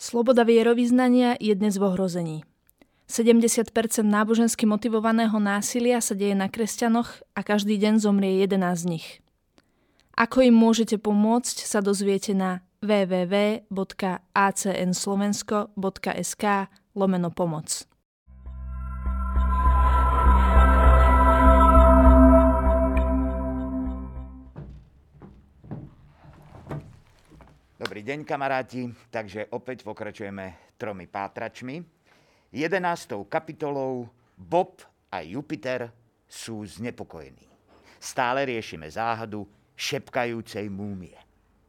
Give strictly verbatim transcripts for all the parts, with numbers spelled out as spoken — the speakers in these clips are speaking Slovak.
Sloboda vierovyznania je dnes v ohrození. sedemdesiat percent nábožensky motivovaného násilia sa deje na kresťanoch a každý deň zomrie jedenásť z nich. Ako im môžete pomôcť, sa dozviete na w w w bodka a c n slovensko bodka es ka lomeno pomoc. Dobrý deň, kamaráti. Takže opäť pokračujeme tromi pátračmi. jedenástou kapitolou Bob a Jupiter sú znepokojení. Stále riešime záhadu šepkajúcej múmie.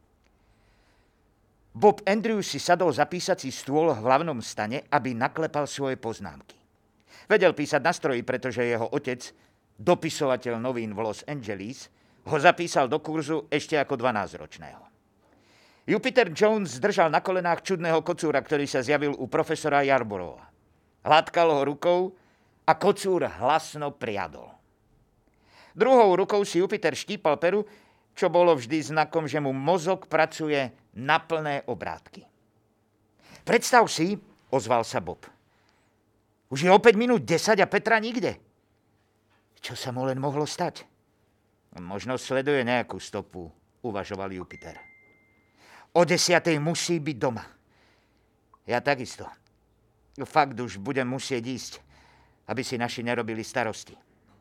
Bob Andrews si sadol za písací stôl v hlavnom stane, aby naklepal svoje poznámky. Vedel písať na stroji, pretože jeho otec, dopisovateľ novín v Los Angeles, ho zapísal do kurzu ešte ako dvanásťročného. Jupiter Jones držal na kolenách čudného kocúra, ktorý sa zjavil u profesora Yarborough'a. Hladkal ho rukou a kocúr hlasno priadol. Druhou rukou si Jupiter štípal peru, čo bolo vždy znakom, že mu mozog pracuje na plné obrátky. Predstav si, ozval sa Bob. Už je opäť minút desať a Petra nikde. Čo sa mu len mohlo stať? Možno sleduje nejakú stopu, uvažoval Jupiter. O desiatej musí byť doma. Ja takisto. Fakt už budem musieť ísť, aby si naši nerobili starosti.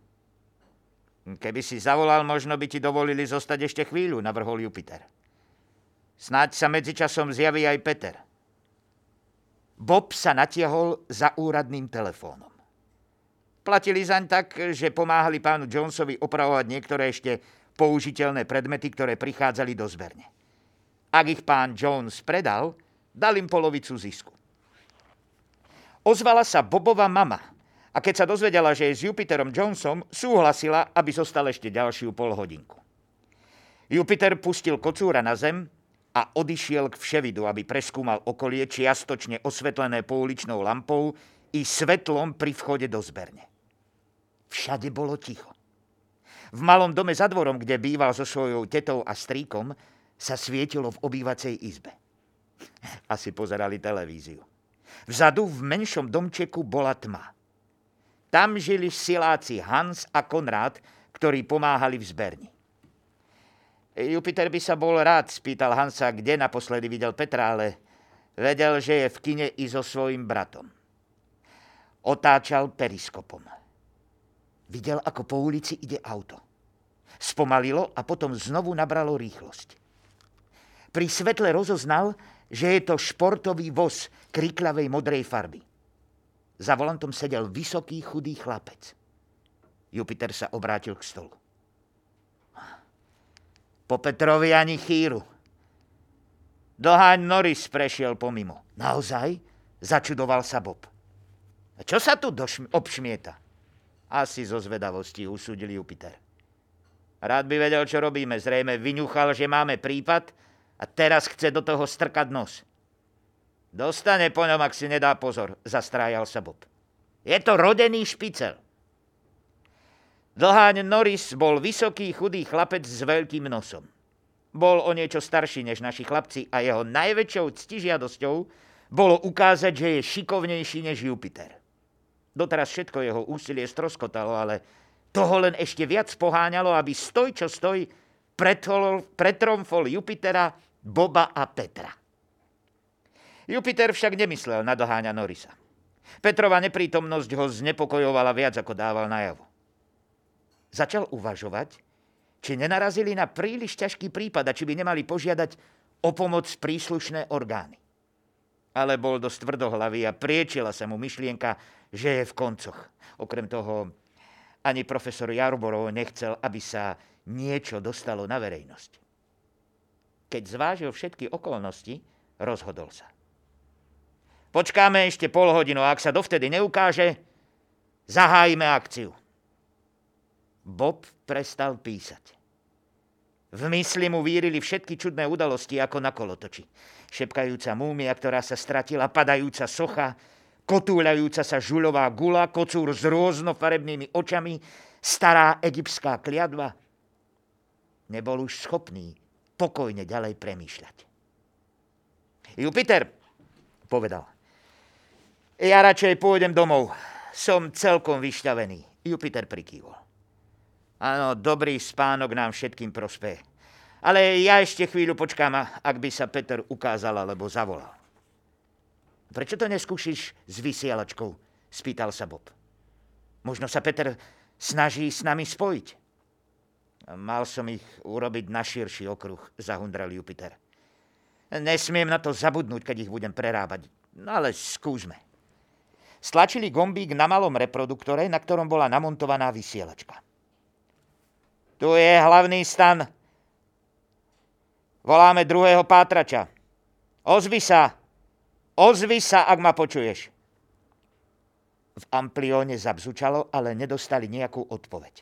Keby si zavolal, možno by ti dovolili zostať ešte chvíľu, navrhol Jupiter. Snáď sa medzičasom zjaví aj Peter. Bob sa natiahol za úradným telefónom. Platili zaň tak, že pomáhali pánu Jonesovi opravovať niektoré ešte použiteľné predmety, ktoré prichádzali do zberne. Ak ich pán Jones predal, dal im polovicu zisku. Ozvala sa Bobova mama a keď sa dozvedela, že je s Jupiterom Jonesom, súhlasila, aby zostal ešte ďalšiu polhodinku. Jupiter pustil kocúra na zem a odišiel k vševidu, aby preskúmal okolie čiastočne osvetlené pouličnou lampou i svetlom pri vchode do zberne. Všade bolo ticho. V malom dome za dvorom, kde býval so svojou tetou a strýkom, sa svietilo v obývacej izbe. Asi pozerali televíziu. Vzadu v menšom domčeku bola tma. Tam žili siláci Hans a Konrád, ktorí pomáhali v zberni. Jupiter by sa bol rád spýtal Hansa, kde naposledy videl Petra, ale vedel, že je v kine i so svojím bratom. Otáčal periskopom. Videl, ako po ulici ide auto. Spomalilo a potom znovu nabralo rýchlosť. Pri svetle rozoznal, že je to športový voz krikľavej modrej farby. Za volantom sedel vysoký, chudý chlapec. Jupiter sa obrátil k stolu. Po Petrovi ani chýru. Doháň Norris prešiel pomimo. Naozaj? Začudoval sa Bob. A čo sa tu došm- obšmieta? Asi zo zvedavosti, usúdil Jupiter. Rád by vedel, čo robíme. Zrejme vyňuchal, že máme prípad a teraz chce do toho strkať nos. Dostane po ňom, ak si nedá pozor, zastrájal sa Bob. Je to rodený špicel. Dlháň Norris bol vysoký, chudý chlapec s veľkým nosom. Bol o niečo starší než naši chlapci a jeho najväčšou ctižiadosťou bolo ukázať, že je šikovnejší než Jupiter. Doteraz všetko jeho úsilie stroskotalo, ale toho len ešte viac poháňalo, aby stoj čo stoj pretromfol Jupitera, Boba a Petra. Jupiter však nemyslel na doháňa Norrisa. Petrova neprítomnosť ho znepokojovala viac, ako dával najavo. Začal uvažovať, či nenarazili na príliš ťažký prípad a či by nemali požiadať o pomoc príslušné orgány. Ale bol dosť tvrdohlavý a priečila sa mu myšlienka, že je v koncoch. Okrem toho, ani profesor Yarborough nechcel, aby sa niečo dostalo na verejnosť. Keď zvážil všetky okolnosti, rozhodol sa. Počkáme ešte pol hodinu a ak sa dovtedy neukáže, zahájime akciu. Bob prestal písať. V mysli mu vírili všetky čudné udalosti ako na kolotoči. Šepkajúca múmia, ktorá sa stratila, padajúca socha, kotúľajúca sa žuľová gula, kocúr s rôznofarebnými očami, stará egyptská kliatba. Nebol už schopný pokojne ďalej premýšľať. Jupiter, povedal. Ja radšej pôjdem domov. Som celkom vyšťavený. Jupiter prikývol. Áno, dobrý spánok nám všetkým prospeje. Ale ja ešte chvíľu počkám, ak by sa Peter ukázal alebo zavolal. Prečo to neskúšiš s vysielačkou? Spýtal sa Bob. Možno sa Peter snaží s nami spojiť. Mal som ich urobiť na širší okruh, zahundrel Jupiter. Nesmiem na to zabudnúť, keď ich budem prerábať. No ale skúsme. Stlačili gombík na malom reproduktore, na ktorom bola namontovaná vysielačka. Tu je hlavný stan. Voláme druhého pátrača. Ozvi sa. Ozvi sa, ak ma počuješ. V amplióne zabzučalo, ale nedostali nejakú odpoveď.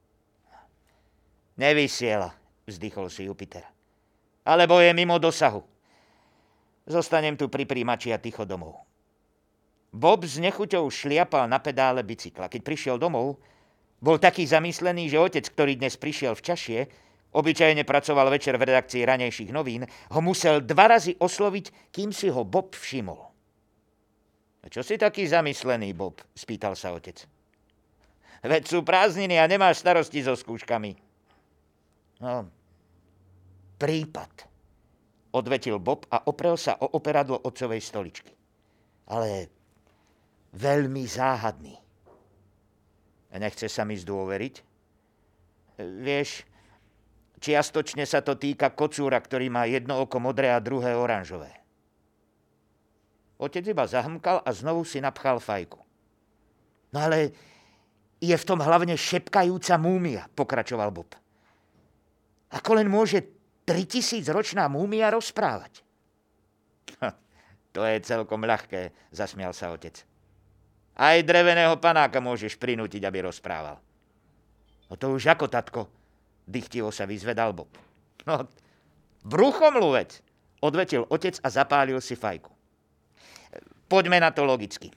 Nevysiela, vzdychol si Jupiter. Alebo je mimo dosahu. Zostanem tu pri príjimači a ticho domov. Bob s nechuťou šliapal na pedále bicykla. Keď prišiel domov, bol taký zamyslený, že otec, ktorý dnes prišiel v čašie, obyčajne pracoval večer v redakcii ranejších novín, ho musel dva razy osloviť, kým si ho Bob všimol. A čo si taký zamyslený, Bob? Spýtal sa otec. Veď sú prázdniny a nemáš starosti so skúškami. No, prípad, odvetil Bob a oprel sa o operadlo otcovej stoličky. Ale veľmi záhadný. Nechce sa mi zdôveriť? Vieš, čiastočne sa to týka kocúra, ktorý má jedno oko modré a druhé oranžové. Otec iba zahmkal a znovu si napchal fajku. No ale je v tom hlavne šepkajúca múmia, pokračoval Bob. Ako len môže tritisícročná múmia rozprávať? To je celkom ľahké, zasmial sa otec. Aj dreveného panáka môžeš prinútiť, aby rozprával. No to už ako, tatko, dychtivo sa vyzvedal Bob. No, bruchomluvec, odvetil otec a zapálil si fajku. Poďme na to logicky.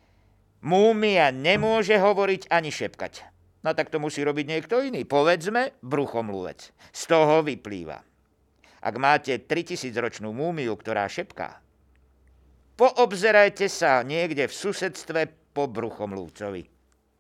Múmia nemôže hovoriť ani šepkať. No tak to musí robiť niekto iný. Povedzme bruchomluvec. Z toho vyplýva. Ak máte tritisícročnú múmiu, ktorá šepká, poobzerajte sa niekde v susedstve po bruchomluvcovi.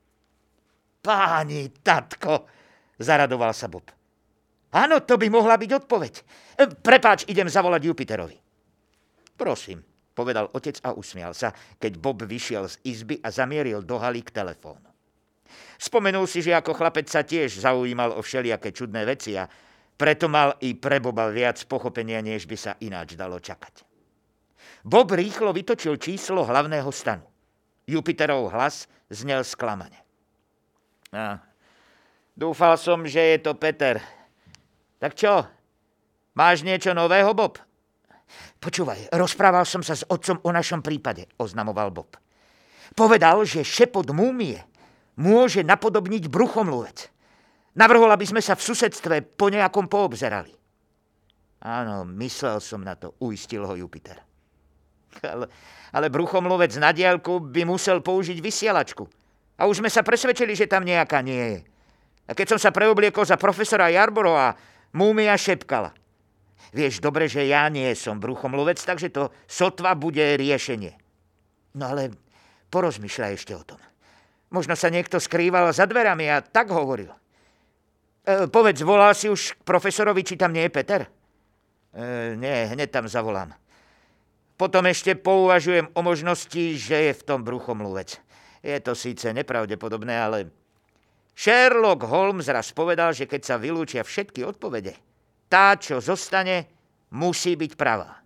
Páni, tatko, zaradoval sa Bob. Áno, to by mohla byť odpoveď. Prepáč, idem zavolať Jupiterovi. Prosím, povedal otec a usmial sa, keď Bob vyšiel z izby a zamieril do haly k telefónu. Spomenul si, že ako chlapec sa tiež zaujímal o všelijaké čudné veci a preto mal i pre Boba viac pochopenia, než by sa ináč dalo čakať. Bob rýchlo vytočil číslo hlavného stanu. Jupiterov hlas znel sklamane. Ah, dúfal som, že je to Peter. Tak čo? Máš niečo nového, Bob? Počúvaj, rozprával som sa s otcom o našom prípade, oznamoval Bob. Povedal, že šepot múmie môže napodobniť bruchomluvec. Navrhol, aby sme sa v susedstve po nejakom poobzerali. Áno, myslel som na to, uistil ho Jupiter. Ale, ale bruchomluvec na diaľku by musel použiť vysielačku. A už sme sa presvedčili, že tam nejaká nie je. A keď som sa preobliekol za profesora Jarborova, múmia šepkala. Vieš dobre, že ja nie som bruchomluvec, takže to sotva bude riešenie. No ale porozmýšľaj ešte o tom. Možno sa niekto skrýval za dverami a tak hovoril. E, povedz, volal si už k profesorovi, či tam nie je Peter? E, nie, hneď tam zavolám. Potom ešte pouvažujem o možnosti, že je v tom bruchomluvec. Je to síce nepravdepodobné, ale Sherlock Holmes raz povedal, že keď sa vylúčia všetky odpovede, tá, čo zostane, musí byť pravá.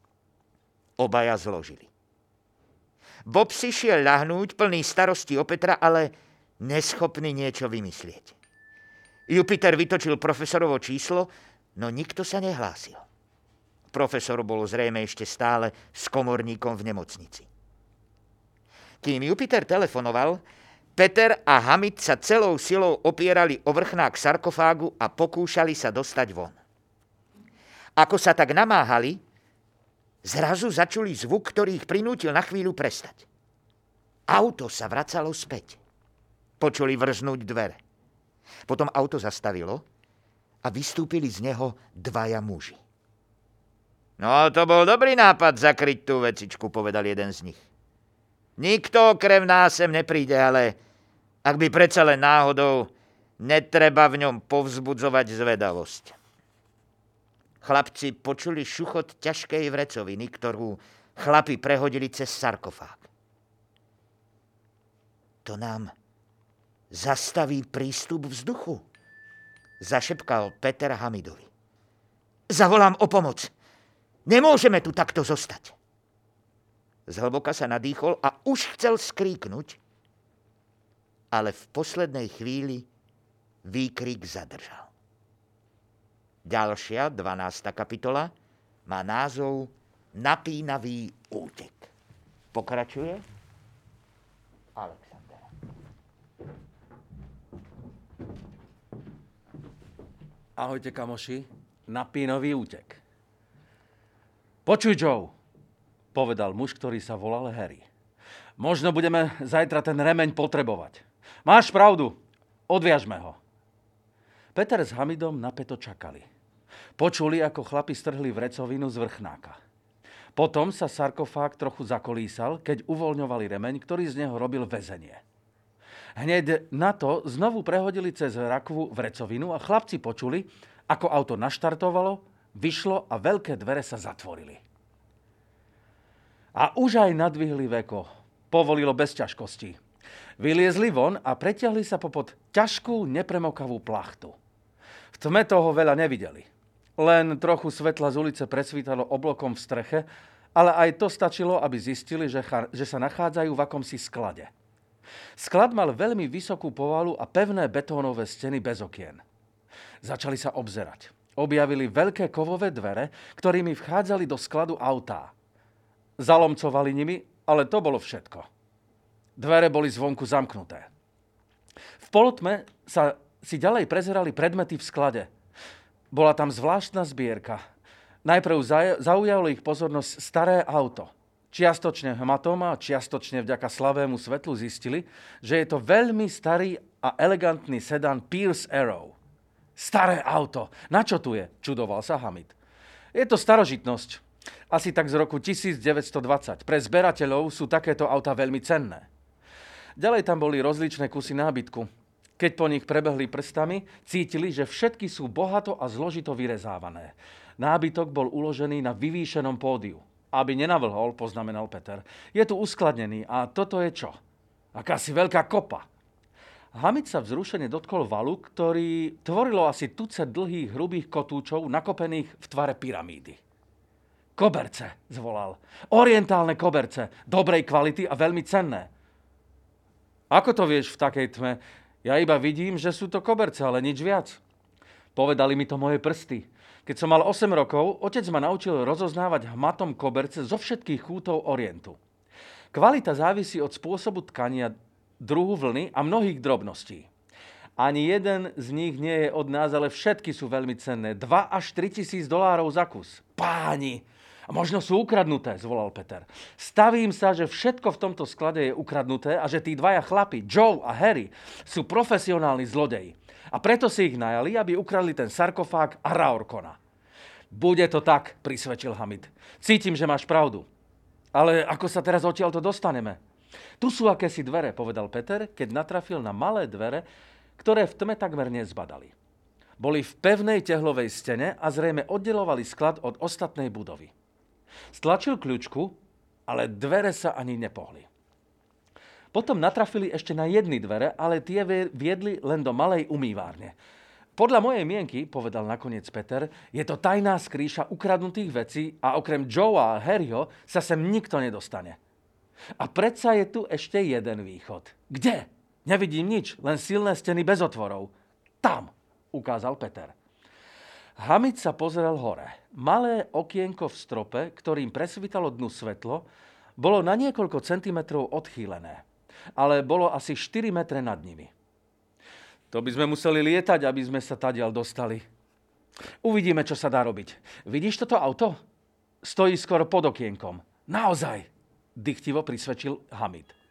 Obaja zložili. Bob si šiel ľahnúť, plný starosti o Petra, ale neschopný niečo vymyslieť. Jupiter vytočil profesorovo číslo, no nikto sa nehlásil. Profesor bol zrejme ešte stále s komorníkom v nemocnici. Kým Jupiter telefonoval, Peter a Hamid sa celou silou opierali o vrchnák sarkofágu a pokúšali sa dostať von. Ako sa tak namáhali, zrazu začuli zvuk, ktorý ich prinútil na chvíľu prestať. Auto sa vracalo späť. Počuli vrznúť dvere. Potom auto zastavilo a vystúpili z neho dvaja muži. No, to bol dobrý nápad zakryť tú vecičku, povedal jeden z nich. Nikto okrem nás sem nepríde, ale ak by predsa len náhodou, netreba v ňom povzbudzovať zvedavosť. Chlapci počuli šuchot ťažkej vrecoviny, ktorú chlapi prehodili cez sarkofág. To nám zastaví prístup vzduchu, zašepkal Peter Hamidovi. Zavolám o pomoc. Nemôžeme tu takto zostať. Zhlboka sa nadýchol a už chcel skríknuť, ale v poslednej chvíli výkrik zadržal. Ďalšia, dvanásta kapitola, má názov Napínavý útek. Pokračuje Alexander. Ahojte, kamoši. Napínavý útek. Počuj, Joe, povedal muž, ktorý sa volal Harry. Možno budeme zajtra ten remeň potrebovať. Máš pravdu, odviažme ho. Peter s Hamidom napäto čakali. Počuli, ako chlapi strhli vrecovinu z vrchnáka. Potom sa sarkofág trochu zakolísal, keď uvoľňovali remeň, ktorý z neho robil väzenie. Hneď na to znovu prehodili cez rakvu vrecovinu a chlapci počuli, ako auto naštartovalo, vyšlo a veľké dvere sa zatvorili. A už aj nadvihli veko. Povolilo bez ťažkostí. Vyliezli von a pretiahli sa popod ťažkú, nepremokavú plachtu. V tme toho veľa nevideli. Len trochu svetla z ulice presvítalo oblokom v streche, ale aj to stačilo, aby zistili, že, cha- že sa nachádzajú v akomsi sklade. Sklad mal veľmi vysokú povalu a pevné betónové steny bez okien. Začali sa obzerať. Objavili veľké kovové dvere, ktorými vchádzali do skladu autá. Zalomcovali nimi, ale to bolo všetko. Dvere boli zvonku zamknuté. V polotme sa si ďalej prezerali predmety v sklade. Bola tam zvláštna zbierka. Najprv zaujalo ich pozornosť staré auto. Čiastočne hmatom a čiastočne vďaka slavému svetlu zistili, že je to veľmi starý a elegantný sedan Pierce Arrow. Staré auto. Na čo tu je? Čudoval sa Hamid. Je to starožitnosť. Asi tak z roku devätnásťstodvadsať. Pre zberateľov sú takéto autá veľmi cenné. Ďalej tam boli rozličné kusy nábytku. Keď po nich prebehli prstami, cítili, že všetky sú bohato a zložito vyrezávané. Nábytok bol uložený na vyvýšenom pódiu. Aby nenavlhol, poznamenal Peter. Je tu uskladnený a toto je čo? Akási veľká kopa. Hamid sa vzrušene dotkol valu, ktorý tvorilo asi tucet dlhých, hrubých kotúčov nakopených v tvare pyramídy. Koberce, zvolal. Orientálne koberce, dobrej kvality a veľmi cenné. Ako to vieš v takej tme? Ja iba vidím, že sú to koberce, ale nič viac. Povedali mi to moje prsty. Keď som mal osem rokov, otec ma naučil rozoznávať hmatom koberce zo všetkých kútov Orientu. Kvalita závisí od spôsobu tkania, druhu vlny a mnohých drobností. Ani jeden z nich nie je od nás, ale všetky sú veľmi cenné. Dva až tri tisíc dolárov za kus. Páni! A možno sú ukradnuté, zvolal Peter. Stavím sa, že všetko v tomto sklade je ukradnuté a že tí dvaja chlapi, Joe a Harry, sú profesionálni zlodeji. A preto si ich najali, aby ukradli ten sarkofág a Raorkona. Bude to tak, prisvedčil Hamid. Cítim, že máš pravdu. Ale ako sa teraz odtiaľto dostaneme? Tu sú akési dvere, povedal Peter, keď natrafil na malé dvere, ktoré v tme takmer nezbadali. Boli v pevnej tehlovej stene a zrejme oddelovali sklad od ostatnej budovy. Stlačil kľúčku, ale dvere sa ani nepohli. Potom natrafili ešte na jedny dvere, ale tie viedli len do malej umývárne. Podľa mojej mienky, povedal nakoniec Peter, je to tajná skrýša ukradnutých vecí a okrem Joea a Harryho sa sem nikto nedostane. A predsa je tu ešte jeden východ. Kde? Nevidím nič, len silné steny bez otvorov. Tam, ukázal Peter. Hamid sa pozrel hore. Malé okienko v strope, ktorým presvítalo dnu svetlo, bolo na niekoľko centimetrov odchýlené, ale bolo asi štyri metre nad nimi. To by sme museli lietať, aby sme sa tadiaľ dostali. Uvidíme, čo sa dá robiť. Vidíš toto auto? Stojí skoro pod okienkom. Naozaj, dychtivo prisvedčil Hamid.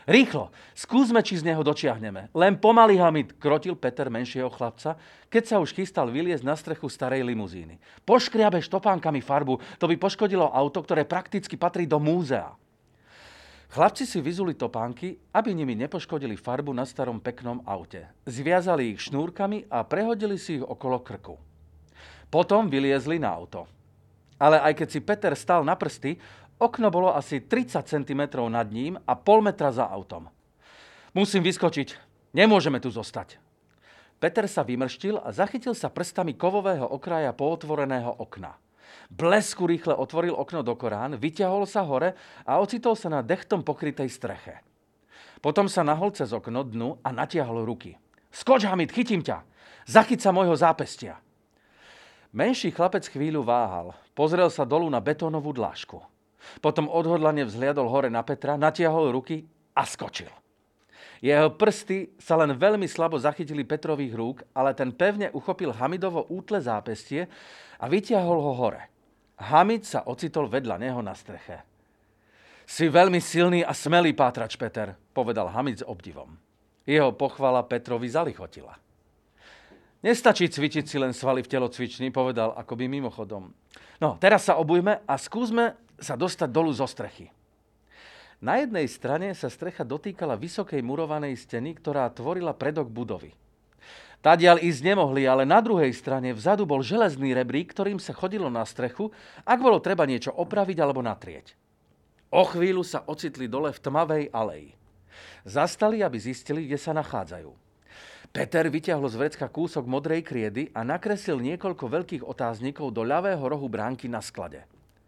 Rýchlo, skúsme, či z neho dočiahneme. Len pomaly, Hamid, krotil Peter menšieho chlapca, keď sa už chystal vyliezť na strechu starej limuzíny. Poškriabeš topánkami farbu, to by poškodilo auto, ktoré prakticky patrí do múzea. Chlapci si vyzuli topánky, aby nimi nepoškodili farbu na starom peknom aute. Zviazali ich šnúrkami a prehodili si ich okolo krku. Potom vyliezli na auto. Ale aj keď si Peter stal na prsty, okno bolo asi tridsať centimetrov nad ním a pol metra za autom. Musím vyskočiť, nemôžeme tu zostať. Peter sa vymrštil a zachytil sa prstami kovového okraja pootvoreného okna. Blesku rýchle otvoril okno do korán, vyťahol sa hore a ocitol sa na dechtom pokrytej streche. Potom sa nahol cez okno dnu a natiahol ruky. Skoč, Hamid, chytím ťa! Zachyť sa môjho zápestia! Menší chlapec chvíľu váhal. Pozrel sa dolu na betónovú dlážku. Potom odhodlane vzhliadol hore na Petra, natiahol ruky a skočil. Jeho prsty sa len veľmi slabo zachytili Petrových rúk, ale ten pevne uchopil Hamidovo útle zápestie a vytiahol ho hore. Hamid sa ocitol vedľa neho na streche. Si veľmi silný a smelý pátrač, Peter, povedal Hamid s obdivom. Jeho pochvala Petrovi zalichotila. Nestačí cvičiť si len svaly v telocvični, povedal akoby mimochodom. No, teraz sa obujme a skúsme sa dostať dolu zo strechy. Na jednej strane sa strecha dotýkala vysokej murovanej steny, ktorá tvorila predok budovy. Tadiaľ ísť nemohli, ale na druhej strane vzadu bol železný rebrík, ktorým sa chodilo na strechu, ak bolo treba niečo opraviť alebo natrieť. O chvíľu sa ocitli dole v tmavej aleji. Zastali, aby zistili, kde sa nachádzajú. Peter vyťahol z vrecka kúsok modrej kriedy a nakreslil niekoľko veľkých otáznikov do ľavého rohu bránky na sklade.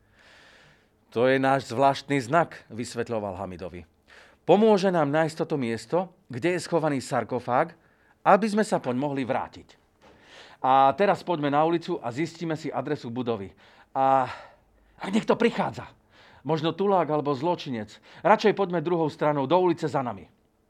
To je náš zvláštny znak, vysvetľoval Hamidovi. Pomôže nám nájsť toto miesto, kde je schovaný sarkofág, aby sme sa poň mohli vrátiť. A teraz poďme na ulicu a zistíme si adresu budovy. A, a niekto prichádza. Možno tulák alebo zločinec. Radšej poďme druhou stranou do ulice za nami.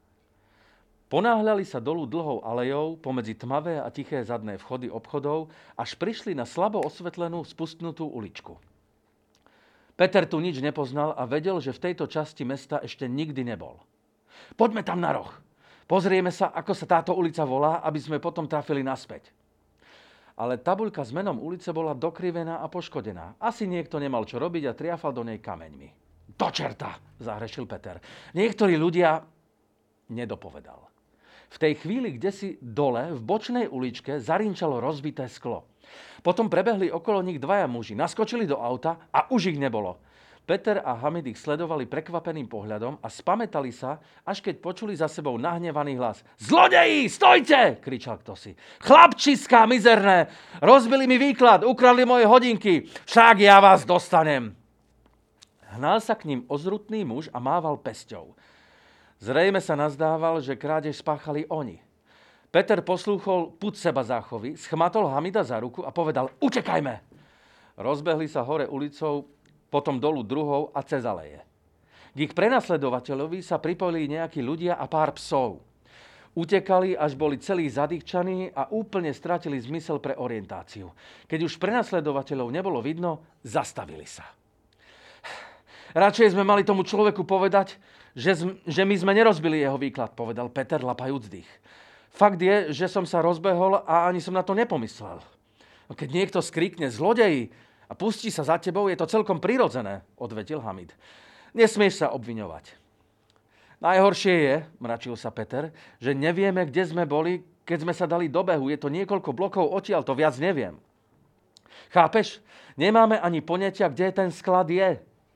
Ponáhľali sa dolu dlhou alejou pomedzi tmavé a tiché zadné vchody obchodov, až prišli na slabo osvetlenú, spustnutú uličku. Peter tu nič nepoznal a vedel, že v tejto časti mesta ešte nikdy nebol. Poďme tam na roh. Pozrieme sa, ako sa táto ulica volá, aby sme potom trafili naspäť. Ale tabuľka s menom ulice bola dokrivená a poškodená. Asi niekto nemal čo robiť a triafal do nej kameňmi. Do čerta, zahrešil Peter. Niektorí ľudia nedopovedal. V tej chvíli, kdesi dole, v bočnej uličke, zarinčalo rozbité sklo. Potom prebehli okolo nich dvaja muži, naskočili do auta a už ich nebolo. Peter a Hamid ich sledovali prekvapeným pohľadom a spamätali sa, až keď počuli za sebou nahnevaný hlas. Zlodeji, stojte! Kričal ktosi. Chlapčiská mizerné! Rozbili mi výklad, ukradli moje hodinky. Však ja vás dostanem. Hnal sa k ním ozrutný muž a mával pesťou. Zrejme sa nazdával, že krádež spáchali oni. Peter poslúchol pud seba záchovy, schmatol Hamida za ruku a povedal utekajme. Rozbehli sa hore ulicou, potom dolu druhou a cez aleje. K ich prenasledovateľovi sa pripojili nejakí ľudia a pár psov. Utekali, až boli celí zadýchčaní a úplne stratili zmysel pre orientáciu. Keď už prenasledovateľov nebolo vidno, zastavili sa. Radšej sme mali tomu človeku povedať, že, že my sme nerozbili jeho výklad, povedal Peter, lapajúc dých. Fakt je, že som sa rozbehol a ani som na to nepomyslel. Keď niekto skrikne zlodeji a pustí sa za tebou, je to celkom prirodzené, odvetil Hamid. Nesmieš sa obviňovať. Najhoršie je, mračil sa Peter, že nevieme, kde sme boli, keď sme sa dali do behu. Je to niekoľko blokov odtiaľ, to viac neviem. Chápeš? Nemáme ani poňatia, kde ten sklad je.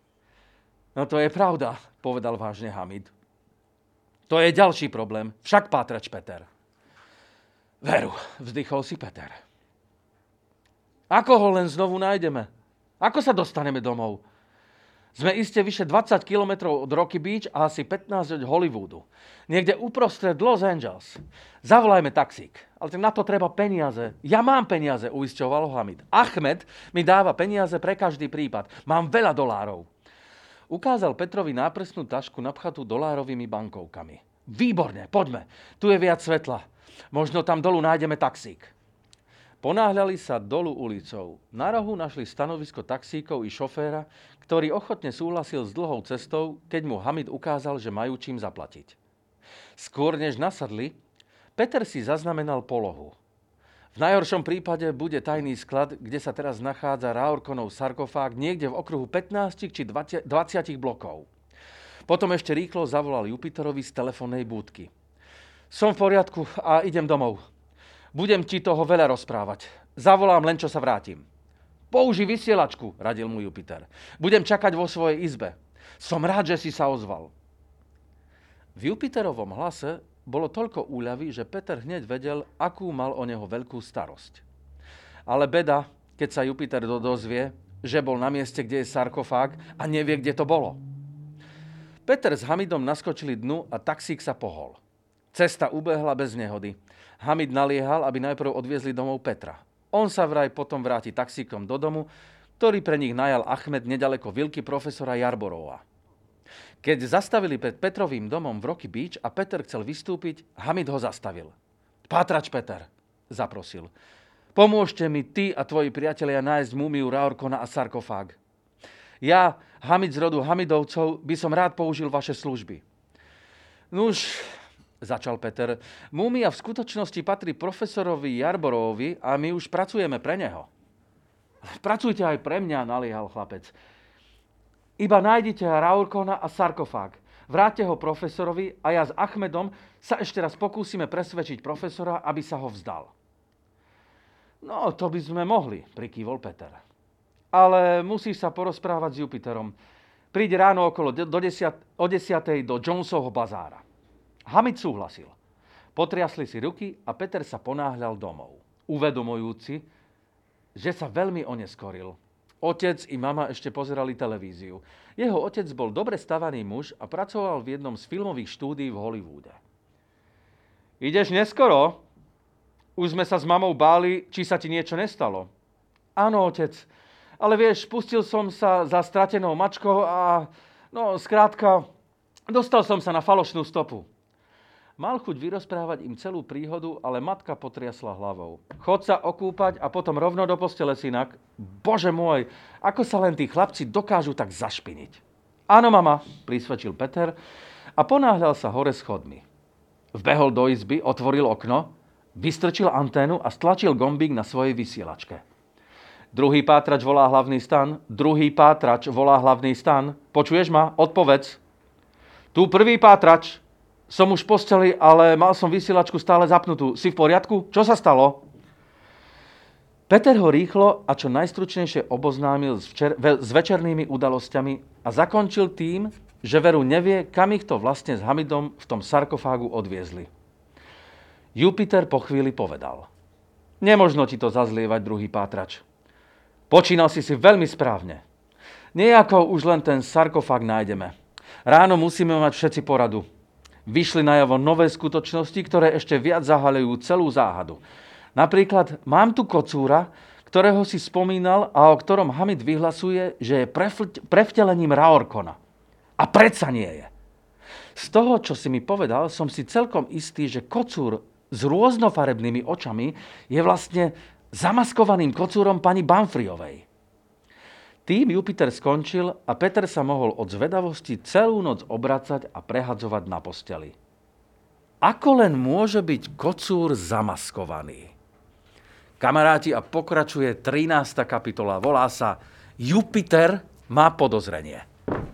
No to je pravda, povedal vážne Hamid. To je ďalší problém, však pátrač Peter. Veru, vzdychol si Peter. Ako ho len znovu nájdeme? Ako sa dostaneme domov? Sme iste vyše dvadsať kilometrov od Rocky Beach a asi pätnásť od Hollywoodu. Niekde uprostred Los Angeles. Zavolajme taxík. Ale na to treba peniaze. Ja mám peniaze, uisťoval Hamid. Ahmed mi dáva peniaze pre každý prípad. Mám veľa dolárov. Ukázal Petrovi náprstnú tašku napchatú dolárovými bankovkami. Výborne, poďme. Tu je viac svetla. Možno tam dolu nájdeme taxík. Ponáhľali sa dolu ulicou. Na rohu našli stanovisko taxíkov i šoféra, ktorý ochotne súhlasil s dlhou cestou, keď mu Hamid ukázal, že majú čím zaplatiť. Skôr než nasadli, Peter si zaznamenal polohu. V najhoršom prípade bude tajný sklad, kde sa teraz nachádza Raorkonov sarkofág niekde v okruhu pätnásť či dvadsať blokov. Potom ešte rýchlo zavolal Jupiterovi z telefónnej búdky. Som v poriadku a idem domov. Budem ti toho veľa rozprávať. Zavolám len, čo sa vrátim. Použij vysielačku, radil mu Jupiter. Budem čakať vo svojej izbe. Som rád, že si sa ozval. V Jupiterovom hlase bolo toľko úľavy, že Peter hneď vedel, akú mal o neho veľkú starosť. Ale beda, keď sa Jupiter dozvie, že bol na mieste, kde je sarkofág a nevie, kde to bolo. Peter s Hamidom naskočili dnu a taxík sa pohol. Cesta ubehla bez nehody. Hamid naliehal, aby najprv odviezli domov Petra. On sa vraj potom vráti taxíkom do domu, ktorý pre nich najal Achmed nedaleko vilky profesora Jarborova. Keď zastavili pred Petrovým domom v Rocky Beach a Peter chcel vystúpiť, Hamid ho zastavil. Pátrač Peter, zaprosil. Pomôžte mi ty a tvoji priatelia nájsť múmiu Raorkona a sarkofág. Ja, Hamid z rodu Hamidovcov, by som rád použil vaše služby. Nuž, začal Peter, múmia v skutočnosti patrí profesorovi Jarborovi a my už pracujeme pre neho. Pracujte aj pre mňa, naliehal chlapec. Iba nájdite Raorkona a sarkofág. Vráťte ho profesorovi a ja s Achmedom sa ešte raz pokúsime presvedčiť profesora, aby sa ho vzdal. No, to by sme mohli, prikývol Peter. Ale musíš sa porozprávať s Jupiterom. Príď ráno okolo do desiat, o desiatej do Jonesovho bazára. Hamid súhlasil. Potriasli si ruky a Peter sa ponáhľal domov, uvedomujúci, že sa veľmi oneskoril. Otec i mama ešte pozerali televíziu. Jeho otec bol dobre stavaný muž a pracoval v jednom z filmových štúdií v Hollywoode. Ideš neskoro? Už sme sa s mamou báli, či sa ti niečo nestalo. Áno, otec. Ale vieš, pustil som sa za stratenou mačkou a, no, skrátka, dostal som sa na falošnú stopu. Mal chuť vyrozprávať im celú príhodu, ale matka potriasla hlavou. Chod sa okúpať a potom rovno do postele, synak. Bože môj, ako sa len tí chlapci dokážu tak zašpiniť. Áno, mama, prisvedčil Peter a ponáhľal sa hore schodmi. Vbehol do izby, otvoril okno, vystrčil anténu a stlačil gombík na svojej vysielačke. Druhý pátrač volá hlavný stan, druhý pátrač volá hlavný stan. Počuješ ma? Odpovedz. Tu prvý pátrač. Som už v posteli, ale mal som vysielačku stále zapnutú. Si v poriadku? Čo sa stalo? Peter ho rýchlo a čo najstručnejšie oboznámil s, včer- ve- s večernými udalosťami a zakončil tým, že veru nevie, kam ich to vlastne s Hamidom v tom sarkofágu odviezli. Jupiter po chvíli povedal. Nemožno ti to zazlievať, druhý pátrač. Počínal si si veľmi správne. Nejako už len ten sarkofág nájdeme. Ráno musíme mať všetci poradu. Vyšli najavo nové skutočnosti, ktoré ešte viac zahaľujú celú záhadu. Napríklad, mám tu kocúra, ktorého si spomínal a o ktorom Hamid vyhlasuje, že je prevtelením Raorkona. A predsa nie je. Z toho, čo si mi povedal, som si celkom istý, že kocúr s rôznofarebnými očami je vlastne zamaskovaným kocúrom pani Banfriovej. Tým Jupiter skončil a Peter sa mohol od zvedavosti celú noc obracať a prehadzovať na posteli. Ako len môže byť kocúr zamaskovaný? Kamaráti, a pokračuje trinásta kapitola. Volá sa Jupiter má podozrenie.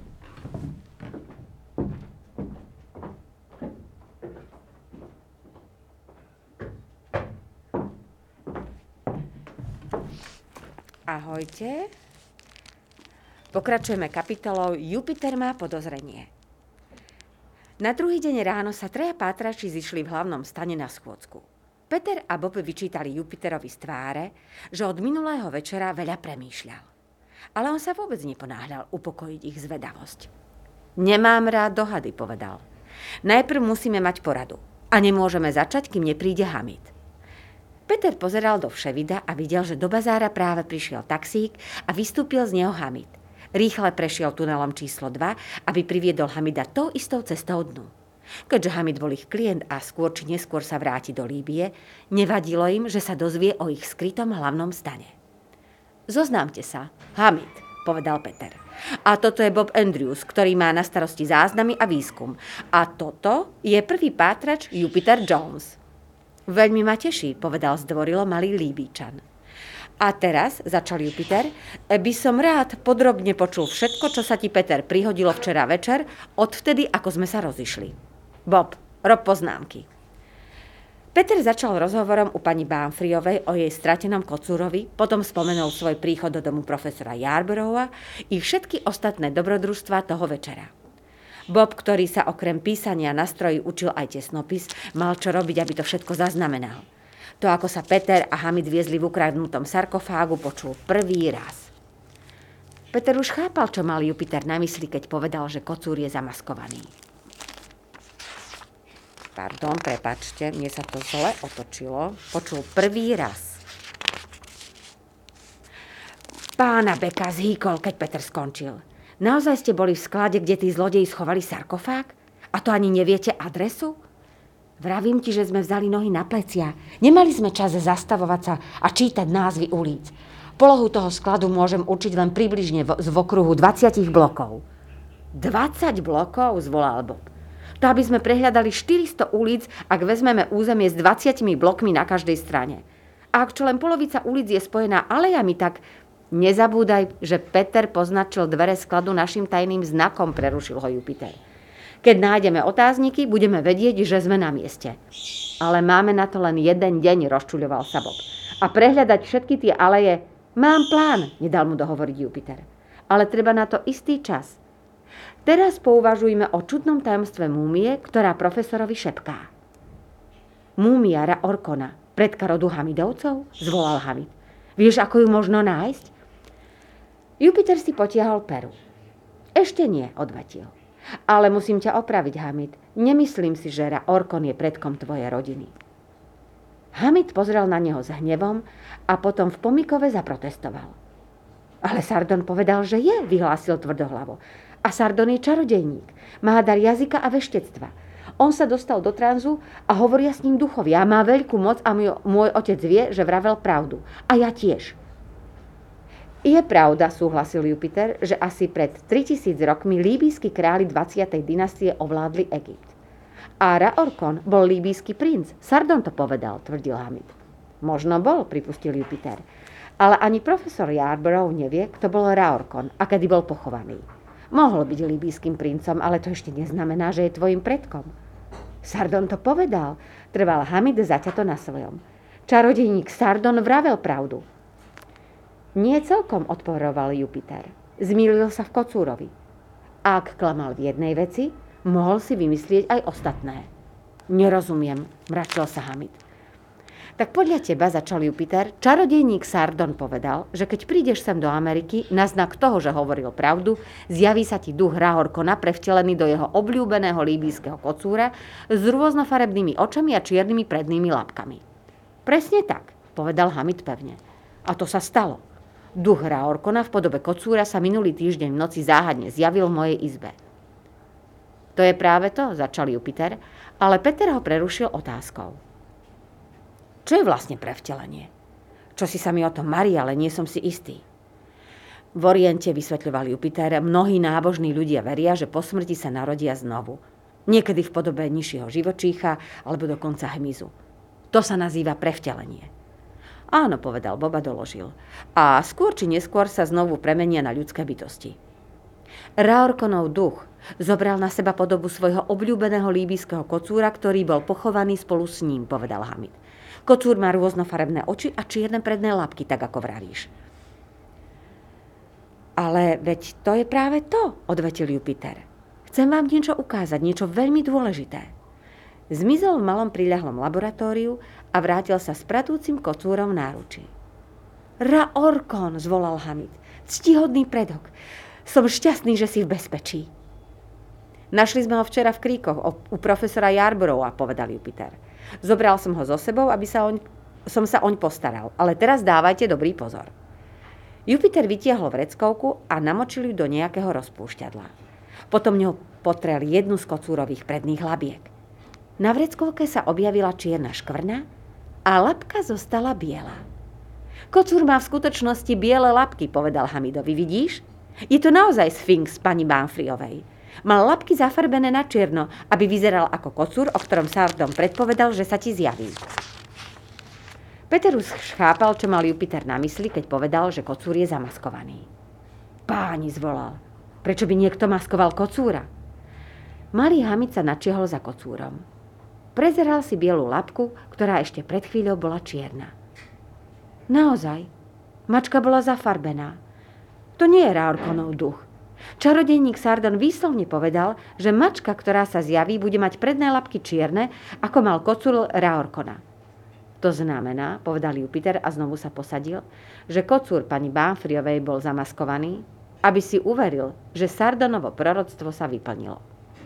Ahojte. Pokračujeme kapitolou Jupiter má podozrenie. Na druhý deň ráno sa traja pátrači zišli v hlavnom stane na schôdzku. Peter a Bob vyčítali Jupiterovi z tváre, že od minulého večera veľa premýšľal. Ale on sa vôbec neponáhľal upokojiť ich zvedavosť. Nemám rád dohady, povedal. Najprv musíme mať poradu a nemôžeme začať, kým nepríde Hamid. Peter pozeral do vševida a videl, že do bazára práve prišiel taxík a vystúpil z neho Hamid. Rýchle prešiel tunelom číslo dva, aby priviedol Hamida tou istou cestou dnu. Keďže Hamid bol ich klient a skôr či neskôr sa vráti do Líbie, nevadilo im, že sa dozvie o ich skrytom hlavnom stane. Zoznámte sa, Hamid, povedal Peter. A toto je Bob Andrews, ktorý má na starosti záznamy a výskum. A toto je prvý pátrač Jupiter Jones. Veľmi ma teší, povedal zdvorilo malý Líbíčan. A teraz, začal Jupiter, by som rád podrobne počul všetko, čo sa ti, Peter, prihodilo včera večer, odvtedy, ako sme sa rozišli. Bob, rob poznámky. Peter začal rozhovorom u pani Bamfriovej o jej stratenom kocúrovi, potom spomenul svoj príchod do domu profesora Yarborougha i všetky ostatné dobrodružstvá toho večera. Bob, ktorý sa okrem písania na stroji učil aj tesnopis, mal čo robiť, aby to všetko zaznamenal. To, ako sa Peter a Hamid viezli v ukradnutom sarkofágu, počul prvý raz. Peter už chápal, čo mal Jupiter na mysli, keď povedal, že kocúr je zamaskovaný. Pardon, prepáčte, mne sa to zle otočilo. Počul prvý raz. Pána Beka zhýkol, keď Peter skončil. Naozaj ste boli v sklade, kde tí zlodeji schovali sarkofág? A to ani neviete adresu? Vravím ti, že sme vzali nohy na plecia. Nemali sme čas zastavovať sa a čítať názvy ulic. Polohu toho skladu môžem určiť len približne z okruhu dvadsať blokov. dvadsať blokov, zvolal Bob. To aby sme prehľadali štyristo ulic, ak vezmeme územie s dvadsiatimi blokmi na každej strane. A ak čo len polovica ulic je spojená alejami, tak nezabúdaj, že Peter poznačil dvere skladu našim tajným znakom, prerušil ho Jupiter. Keď nájdeme otázniky, budeme vedieť, že sme na mieste. Ale máme na to len jeden deň, rozčuľoval sa Bob. A prehľadať všetky tie aleje, mám plán, nedal mu dohovoriť Jupiter. Ale treba na to istý čas. Teraz pouvažujme o čudnom tajomstve múmie, ktorá profesorovi šepká. Múmia Ra Orkona, predka rodu Hamidovcov? Zvolal Hamid. Vieš, ako ju možno nájsť? Jupiter si potiahol peru. Ešte nie, odvetil. Ale musím ťa opraviť, Hamid. Nemyslím si, že Ra Orkon je predkom tvojej rodiny. Hamid pozrel na neho s hnevom a potom v pomykove zaprotestoval. Ale Sardon povedal, že je, vyhlásil tvrdohlavo. A Sardon je čarodejník. Má dar jazyka a veštectva. On sa dostal do tranzu a hovoria s ním duchovia. Má veľkú moc a môj, môj otec vie, že vravel pravdu. A ja tiež. Je pravda, súhlasil Jupiter, že asi pred tritisíc rokmi líbyjskí králi dvadsiatej dynastie ovládli Egypt. A Ra Orkon bol líbyjský princ. Sardon to povedal, tvrdil Hamid. Možno bol, pripustil Jupiter. Ale ani profesor Yarborough nevie, kto bol Ra Orkon a kedy bol pochovaný. Mohol byť líbyjským princom, ale to ešte neznamená, že je tvojim predkom. Sardon to povedal, trval Hamid zaťato na svojom. Čarodejník Sardon vravel pravdu. Nie celkom, odpovedoval Jupiter. Zmýlil sa v kocúrovi. Ak klamal v jednej veci, mohol si vymyslieť aj ostatné. Nerozumiem, mračil sa Hamid. Tak podľa teba, začal Jupiter, čarodejník Sardon povedal, že keď prídeš sem do Ameriky, na znak toho, že hovoril pravdu, zjaví sa ti duch Ra Orkona prevtelený do jeho obľúbeného líbyjského kocúra s rôznofarebnými očami a čiernymi prednými labkami. Presne tak, povedal Hamid pevne. A to sa stalo. Duch Ra Orkona v podobe kocúra sa minulý týždeň v noci záhadne zjavil v mojej izbe. To je práve to, začal Jupiter, ale Peter ho prerušil otázkou. Čo je vlastne prevtelenie? Čo si sa mi o tom marí, ale nie som si istý. V Oriente, vysvetľoval Jupiter, mnohí nábožní ľudia veria, že po smrti sa narodia znovu. Niekedy v podobe nižšieho živočícha alebo dokonca hmyzu. To sa nazýva prevtelenie. Áno, povedal Bob a doložil. A skôr či neskôr sa znovu premenia na ľudské bytosti. Ra Orkonov duch zobral na seba podobu svojho obľúbeného líbyjského kocúra, ktorý bol pochovaný spolu s ním, povedal Hamid. Kocúr má rôznofarebné oči a čierne predné labky, tak ako vravíš. Ale veď to je práve to, odvetil Jupiter. Chcem vám niečo ukázať, niečo veľmi dôležité. Zmizol v malom priľahlom laboratóriu a vrátil sa s pratúcim kocúrom v náručí. Ra Orkon, zvolal Hamid. Ctihodný predok. Som šťastný, že si v bezpečí. Našli sme ho včera v kríkoch u profesora Yarborougha, povedal Jupiter. Zobral som ho so sebou, aby sa oň, som sa oň postaral. Ale teraz dávajte dobrý pozor. Jupiter vytiahol vreckovku a namočil ju do nejakého rozpúšťadla. Potom ňou potrel jednu z kocúrových predných labiek. Na vreckovke sa objavila čierna škvrna a labka zostala biela. Kocúr má v skutočnosti biele labky, povedal Hamidovi. Vidíš? Je to naozaj Sfinx pani Banfriovej. Mal labky zafarbené na čierno, aby vyzeral ako kocúr, o ktorom Sardon predpovedal, že sa ti zjaví. Peter už chápal, čo mal Jupiter na mysli, keď povedal, že kocúr je zamaskovaný. Páni, zvolal. Prečo by niekto maskoval kocúra? Malý Hamid sa načiehol za kocúrom. Prezeral si bielu labku, ktorá ešte pred chvíľou bola čierna. Naozaj, mačka bola zafarbená. To nie je Raorkonov duch. Čarodejník Sardon výslovne povedal, že mačka, ktorá sa zjaví, bude mať predné labky čierne, ako mal kocúr Raorkona. To znamená, povedal Jupiter a znovu sa posadil, že kocúr pani Banfriovej bol zamaskovaný, aby si uveril, že Sardonovo proroctvo sa vyplnilo.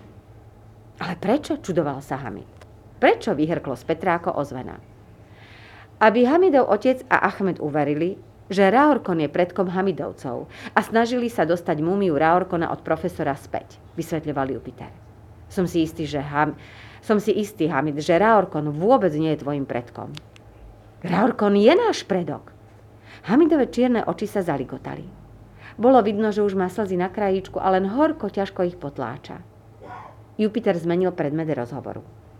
Ale prečo? Čudoval sa Hamid. Prečo? Vyhrklo z Petra ako ozvena. Aby Hamidov otec a Achmed uverili, že Raorkon je predkom Hamidovcov a snažili sa dostať múmiu Raorkona od profesora späť, vysvetľoval Jupiter. Som si istý, že Ham... Som si istý, Hamid, že Raorkon vôbec nie je tvojim predkom. Raorkon je náš predok. Hamidove čierne oči sa zaligotali. Bolo vidno, že už má slzy na krajíčku a len horko ťažko ich potláča. Jupiter zmenil predmet rozhovoru.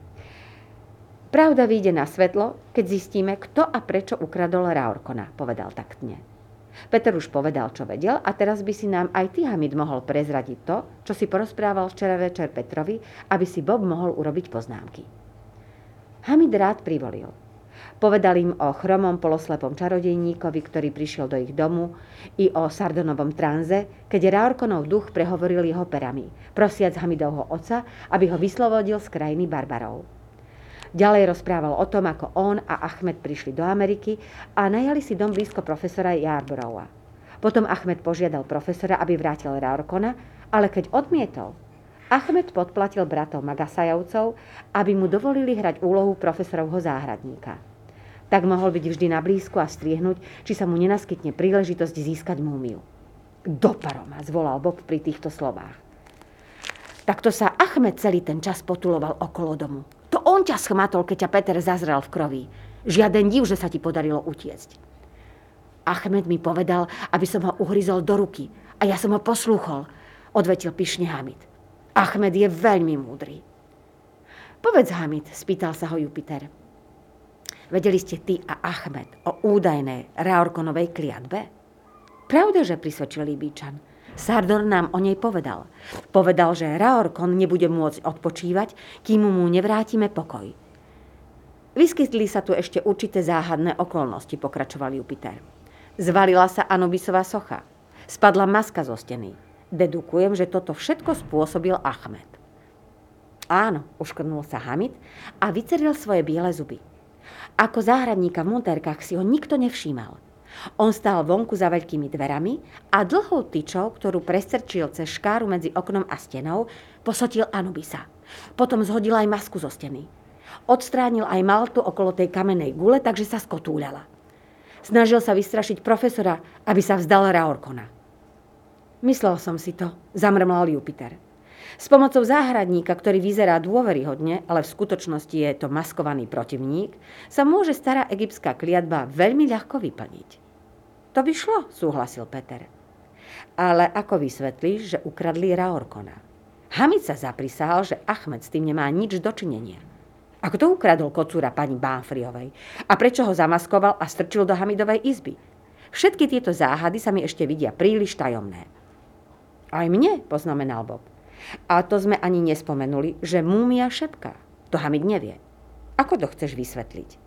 Pravda vyjde na svetlo, keď zistíme, kto a prečo ukradol Raorkona, povedal taktne. Peter už povedal, čo vedel a teraz by si nám aj ty, Hamid, mohol prezradiť to, čo si porozprával včera večer Petrovi, aby si Bob mohol urobiť poznámky. Hamid rád privolil. Povedal im o chromom poloslepom čarodejníkovi, ktorý prišiel do ich domu, i o Sardonovom tranze, keď Raorkonov duch prehovoril jeho perami, prosiac Hamidovho otca, aby ho vyslobodil z krajiny barbarov. Ďalej rozprával o tom, ako on a Achmed prišli do Ameriky a najali si dom blízko profesora Yarborougha. Potom Achmed požiadal profesora, aby vrátil Raorkona, ale keď odmietol, Achmed podplatil bratov Magasajovcov, aby mu dovolili hrať úlohu profesorovho záhradníka. Tak mohol byť vždy na blízku a striehnúť, či sa mu nenaskytne príležitosť získať múmiu. Do paroma, zvolal Bob pri týchto slovách. Takto sa Achmed celý ten čas potuloval okolo domu. To on ťa schmatol, keď ťa Peter zazrel v kroví. Žiaden div, že sa ti podarilo utiecť. Achmed mi povedal, aby som ho uhryzol do ruky a ja som ho poslúchol, odvetil pyšne Hamid. Achmed je veľmi múdry. Povedz, Hamid, spýtal sa ho Jupiter. Vedeli ste ty a Achmed o údajnej Raorkonovej kliatbe? Pravda, že prisvedčil Líbíčan. Sardon nám o nej povedal. Povedal, že Raorkon nebude môcť odpočívať, kým mu nevrátime pokoj. Vyskytli sa tu ešte určité záhadné okolnosti, pokračoval Jupiter. Zvalila sa Anubisova socha. Spadla maska zo steny. Dedukujem, že toto všetko spôsobil Achmed. Áno, uškrnul sa Hamid a vyceril svoje biele zuby. Ako záhradníka v montérkach si ho nikto nevšímal. On stál vonku za veľkými dverami a dlhou tyčou, ktorú prestrčil cez škáru medzi oknom a stenou, posotil Anubisa. Potom zhodil aj masku zo steny. Odstránil aj maltu okolo tej kamennej gule, takže sa skotúľala. Snažil sa vystrašiť profesora, aby sa vzdal Raorkona. Myslel som si to, zamrmlal Jupiter. S pomocou záhradníka, ktorý vyzerá dôveryhodne, ale v skutočnosti je to maskovaný protivník, sa môže stará egyptská kliatba veľmi ľahko vyplniť. To by šlo, súhlasil Peter. Ale ako vysvetlíš, že ukradli Raorkona? Hamid sa zaprisahal, že Achmed s tým nemá nič dočinenia. A kto ukradol kocúra pani Banfriovej? A prečo ho zamaskoval a strčil do Hamidovej izby? Všetky tieto záhady sa mi ešte vidia príliš tajomné. Aj mne, poznamenal Bob. A to sme ani nespomenuli, že múmia šepká. To Hamid nevie. Ako to chceš vysvetliť?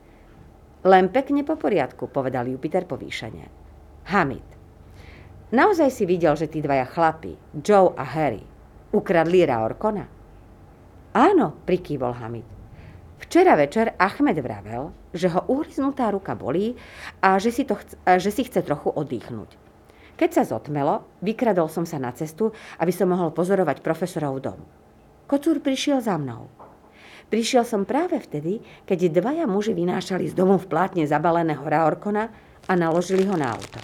Len pekne po poriadku, povedal Jupiter povýšene. Hamid, naozaj si videl, že tí dvaja chlapi, Joe a Harry, ukradli Raorkona? Áno, prikývol Hamid. Včera večer Achmed vravel, že ho uhryznutá ruka bolí a že si, to chce, že si chce trochu oddychnúť. Keď sa zotmelo, vykradol som sa na cestu, aby som mohol pozorovať profesorov dom. Kocúr prišiel za mnou. Prišiel som práve vtedy, keď dvaja muži vynášali z domu v plátne zabaleného Raorkona a naložili ho na auto.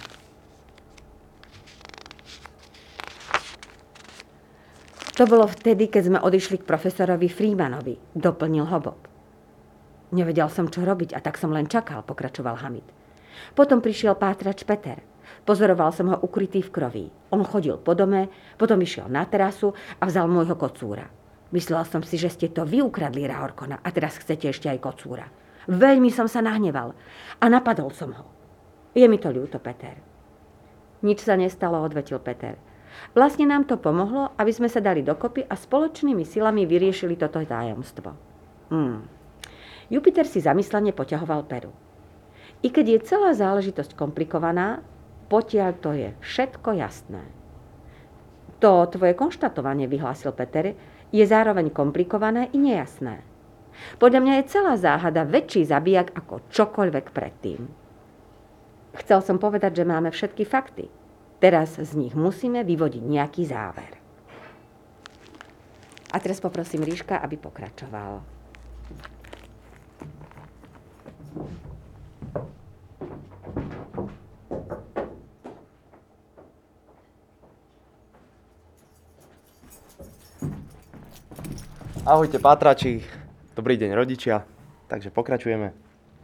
To bolo vtedy, keď sme odišli k profesorovi Freemanovi, doplnil ho Bob. Nevedel som, čo robiť a tak som len čakal, pokračoval Hamid. Potom prišiel pátrač Peter. Pozoroval som ho ukrytý v kroví. On chodil po dome, potom išiel na terasu a vzal môjho kocúra. Myslel som si, že ste to vy ukradli, Rahorkona, a teraz chcete ešte aj kocúra. Veľmi som sa nahneval a napadol som ho. Je mi to ľúto, Peter. Nič sa nestalo, odvetil Peter. Vlastne nám to pomohlo, aby sme sa dali dokopy a spoločnými silami vyriešili toto tajomstvo. Hmm. Jupiter si zamyslene poťahoval peru. I keď je celá záležitosť komplikovaná, potiaľ to je všetko jasné. To tvoje konštatovanie, vyhlásil Peter, je zároveň komplikované i nejasné. Podľa mňa je celá záhada väčší zabijak ako čokoľvek predtým. Chcel som povedať, že máme všetky fakty. Teraz z nich musíme vyvodiť nejaký záver. A teraz poprosím Ríška, aby pokračoval. Ahojte pátrači, dobrý deň rodičia, takže pokračujeme.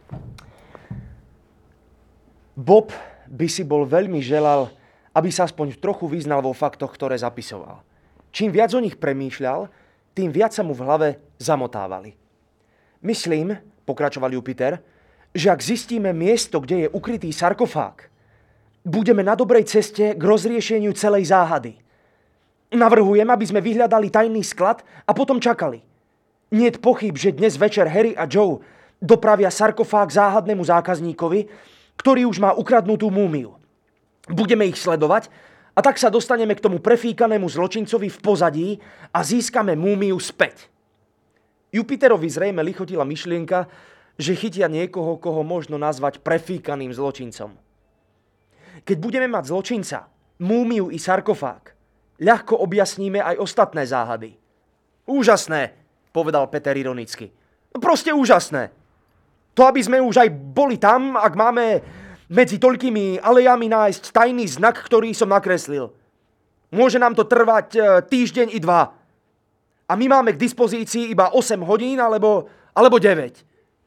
Bob by si bol veľmi želal, aby sa aspoň trochu vyznal vo faktoch, ktoré zapisoval. Čím viac o nich premýšľal, tým viac sa mu v hlave zamotávali. Myslím, pokračoval Jupiter, že ak zistíme miesto, kde je ukrytý sarkofág, budeme na dobrej ceste k rozriešeniu celej záhady. Navrhujem, aby sme vyhľadali tajný sklad a potom čakali. Niet pochyb, že dnes večer Harry a Joe dopravia sarkofág záhadnému zákazníkovi, ktorý už má ukradnutú múmiu. Budeme ich sledovať a tak sa dostaneme k tomu prefíkanému zločincovi v pozadí a získame múmiu späť. Jupiterovi zrejme lichotila myšlienka, že chytia niekoho, koho možno nazvať prefíkaným zločincom. Keď budeme mať zločinca, múmiu i sarkofág, ľahko objasníme aj ostatné záhady. Úžasné, povedal Peter ironicky. Proste úžasné. To, aby sme už aj boli tam, ak máme medzi toľkými alejami nájsť tajný znak, ktorý som nakreslil. Môže nám to trvať týždeň i dva. A my máme k dispozícii iba osem hodín alebo, alebo deväť.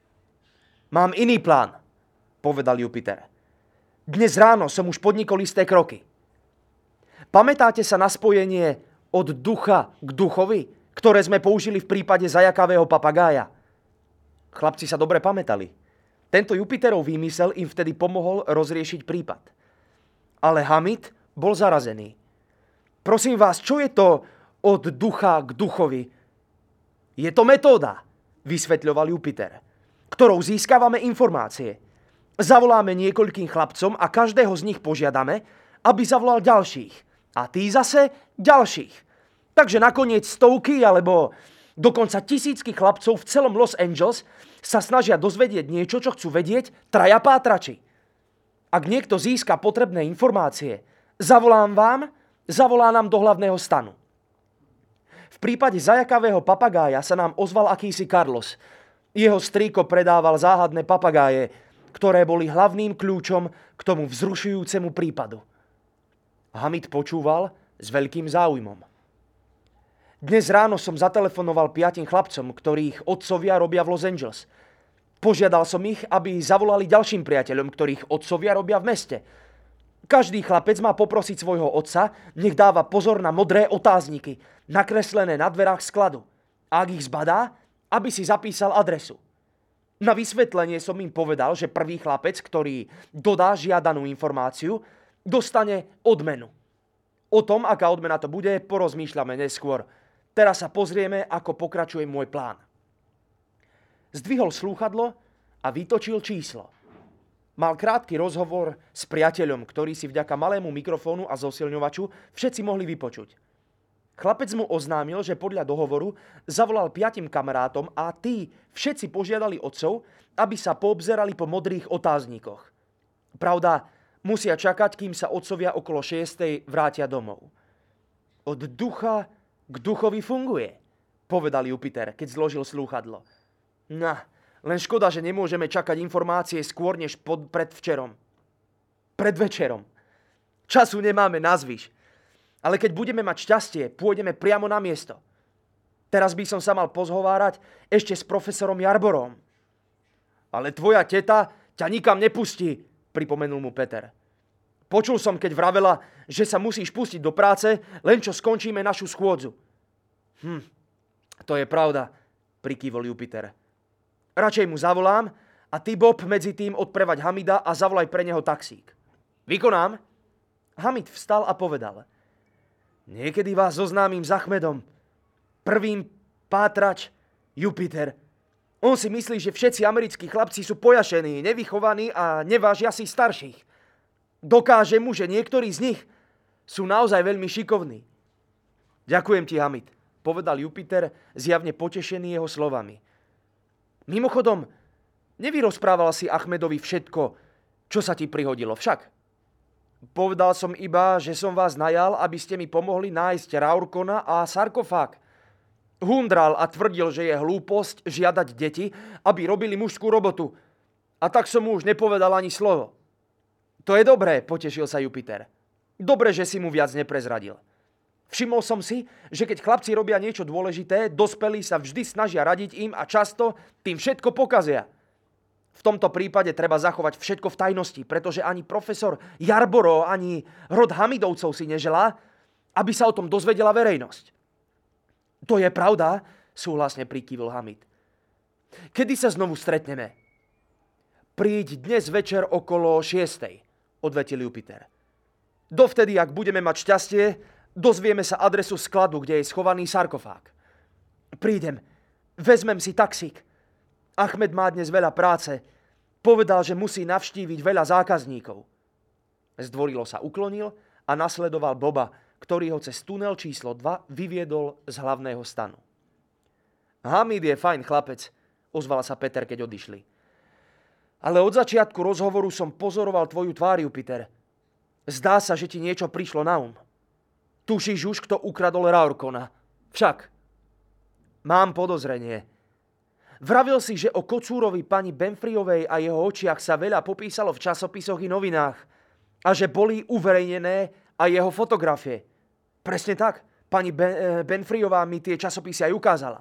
Mám iný plán, povedal Jupiter. Dnes ráno som už podnikol isté kroky. Pamätáte sa na spojenie od ducha k duchovi, ktoré sme použili v prípade zajakavého papagája? Chlapci sa dobre pamätali. Tento Jupiterov výmysel im vtedy pomohol rozriešiť prípad. Ale Hamid bol zarazený. Prosím vás, čo je to od ducha k duchovi? Je to metóda, vysvetľoval Jupiter, ktorou získavame informácie. Zavoláme niekoľkým chlapcom a každého z nich požiadame, aby zavolal ďalších. A tí zase ďalších. Takže nakoniec stovky alebo dokonca tisícky chlapcov v celom Los Angeles sa snažia dozvedieť niečo, čo chcú vedieť traja pátrači. Ak niekto získa potrebné informácie, zavolám vám, zavolá nám do hlavného stanu. V prípade zajakavého papagája sa nám ozval akýsi Carlos. Jeho strýko predával záhadné papagáje, ktoré boli hlavným kľúčom k tomu vzrušujúcemu prípadu. Hamid počúval s veľkým záujmom. Dnes ráno som zatelefonoval piatim chlapcom, ktorých otcovia robia v Los Angeles. Požiadal som ich, aby zavolali ďalším priateľom, ktorých otcovia robia v meste. Každý chlapec má poprosiť svojho otca, nech dáva pozor na modré otázniky, nakreslené na dverách skladu. A ak ich zbadá, aby si zapísal adresu. Na vysvetlenie som im povedal, že prvý chlapec, ktorý dodá žiadanú informáciu, dostane odmenu. O tom, aká odmena to bude, porozmýšľame neskôr. Teraz sa pozrieme, ako pokračuje môj plán. Zdvihol slúchadlo a vytočil číslo. Mal krátky rozhovor s priateľom, ktorý si vďaka malému mikrofónu a zosilňovaču všetci mohli vypočuť. Chlapec mu oznámil, že podľa dohovoru zavolal piatim kamarátom a tí všetci požiadali otcov, aby sa poobzerali po modrých otáznikoch. Pravda, musia čakať, kým sa otcovia okolo šiestej vrátia domov. Od ducha k duchovi funguje, povedal Jupiter, keď zložil slúchadlo. No, len škoda, že nemôžeme čakať informácie skôr než pod predvčerom. Predvečerom. Času nemáme nazvyš. Ale keď budeme mať šťastie, pôjdeme priamo na miesto. Teraz by som sa mal pozhovárať ešte s profesorom Jarborom. Ale tvoja teta ťa nikam nepustí, pripomenul mu Peter. Počul som, keď vravela, že sa musíš pustiť do práce, len čo skončíme našu schôdzu. Hm, to je pravda, prikývol Jupiter. Radšej mu zavolám a ty, Bob, medzi tým odprevať Hamida a zavolaj pre neho taxík. Vykonám? Hamid vstal a povedal. Niekedy vás zoznámim s Achmedom. Prvým pátrač Jupiter. On si myslí, že všetci americkí chlapci sú pojašení, nevychovaní a nevážia si starších. Dokáže mu, že niektorí z nich sú naozaj veľmi šikovní. Ďakujem ti, Hamid, povedal Jupiter, zjavne potešený jeho slovami. Mimochodom, nevyrozprával si Achmedovi všetko, čo sa ti prihodilo však. Povedal som iba, že som vás najal, aby ste mi pomohli nájsť Raurkona a sarkofág. Hundral a tvrdil, že je hlúposť žiadať deti, aby robili mužskú robotu. A tak som mu už nepovedal ani slovo. To je dobré, potešil sa Jupiter. Dobre, že si mu viac neprezradil. Všimol som si, že keď chlapci robia niečo dôležité, dospelí sa vždy snažia radiť im a často tým všetko pokazia. V tomto prípade treba zachovať všetko v tajnosti, pretože ani profesor Jarboro, ani rod Hamidovcov si neželá, aby sa o tom dozvedela verejnosť. To je pravda, súhlasne prikývil Hamid. Kedy sa znovu stretneme? Príď dnes večer okolo šiestej, odvetil Jupiter. Dovtedy, ak budeme mať šťastie, dozvieme sa adresu skladu, kde je schovaný sarkofág. Prídem, vezmem si taxík. Achmed má dnes veľa práce. Povedal, že musí navštíviť veľa zákazníkov. Zdvorilo sa uklonil a nasledoval Boba, ktorý ho cez tunel číslo dva vyviedol z hlavného stanu. Hamid je fajn chlapec, ozval sa Peter, keď odišli. Ale od začiatku rozhovoru som pozoroval tvoju tvár, Jupiter. Zdá sa, že ti niečo prišlo na um. Tušíš už, kto ukradol Raurkona. Však. Mám podozrenie. Vravil si, že o kocúrovi pani Benfriovej a jeho očiach sa veľa popísalo v časopisoch i novinách a že boli uverejnené aj jeho fotografie. Presne tak. Pani Ben- Benfriová mi tie časopisy aj ukázala.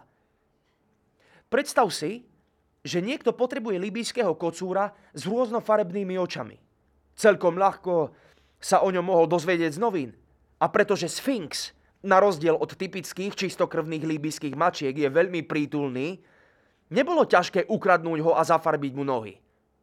Predstav si, že niekto potrebuje libýskeho kocúra s rôznofarebnými očami. Celkom ľahko sa o ňom mohol dozvedieť z novín. A pretože Sphinx, na rozdiel od typických čistokrvných líbyjských mačiek, je veľmi prítulný, nebolo ťažké ukradnúť ho a zafarbiť mu nohy.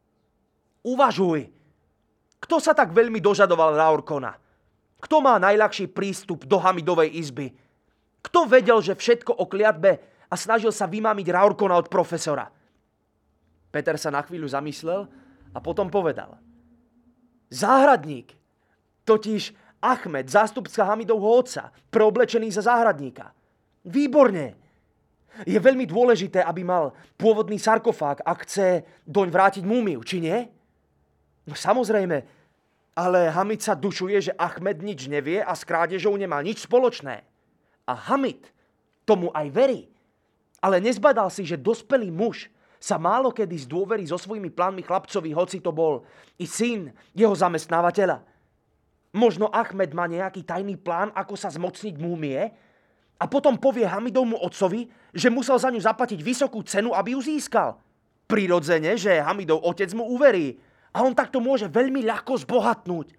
Uvažuj. Kto sa tak veľmi dožadoval Raurkona? Kto má najľahší prístup do Hamidovej izby? Kto vedel, že všetko o kliatbe a snažil sa vymámiť Raurkona od profesora? Peter sa na chvíľu zamyslel a potom povedal. Záhradník. Totiž Achmed, zástupca Hamidovho otca, preoblečený za záhradníka. Výborne. Je veľmi dôležité, aby mal pôvodný sarkofág, ak chce doň vrátiť múmiu, či nie? No samozrejme, ale Hamid sa dušuje, že Achmed nič nevie a s krádežou nemá nič spoločné. A Hamid tomu aj verí. Ale nezbadal si, že dospelý muž sa málo kedy zdôverí so svojimi plánmi chlapcovi, hoci to bol i syn jeho zamestnávateľa. Možno Achmed má nejaký tajný plán, ako sa zmocniť múmie, a potom povie Hamidovmu otcovi, že musel za ňu zaplatiť vysokú cenu, aby ju získal. Prirodzene, že Hamidov otec mu uverí. A on takto môže veľmi ľahko zbohatnúť.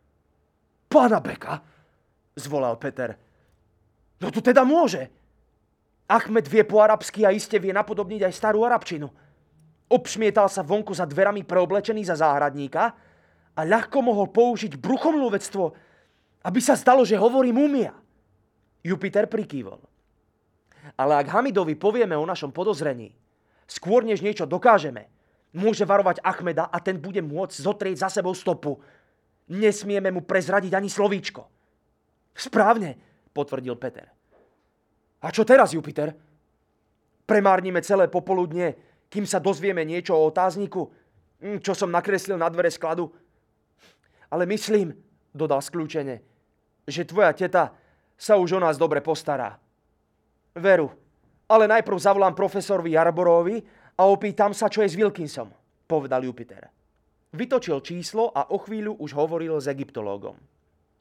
Pána Beka, zvolal Peter. No to teda môže. Achmed vie po arabsky a iste vie napodobniť aj starú arabčinu. Obšmietal sa vonku za dverami preoblečený za záhradníka a ľahko mohol použiť bruchomluvectvo, aby sa zdalo, že hovorí múmia. Jupiter prikývol. Ale ak Hamidovi povieme o našom podozrení, skôr než niečo dokážeme, môže varovať Achmeda a ten bude môcť zotrieť za sebou stopu. Nesmieme mu prezradiť ani slovíčko. Správne, potvrdil Peter. A čo teraz, Jupiter? Premárnime celé popoludne, kým sa dozvieme niečo o otázniku, čo som nakreslil na dvere skladu. Ale myslím, dodal skľúčene, že tvoja teta sa už o nás dobre postará. Veru, ale najprv zavolám profesorovi Jarborovi a opýtam sa, čo je s Wilkinsom, povedal Jupiter. Vytočil číslo a o chvíľu už hovoril s egyptológom.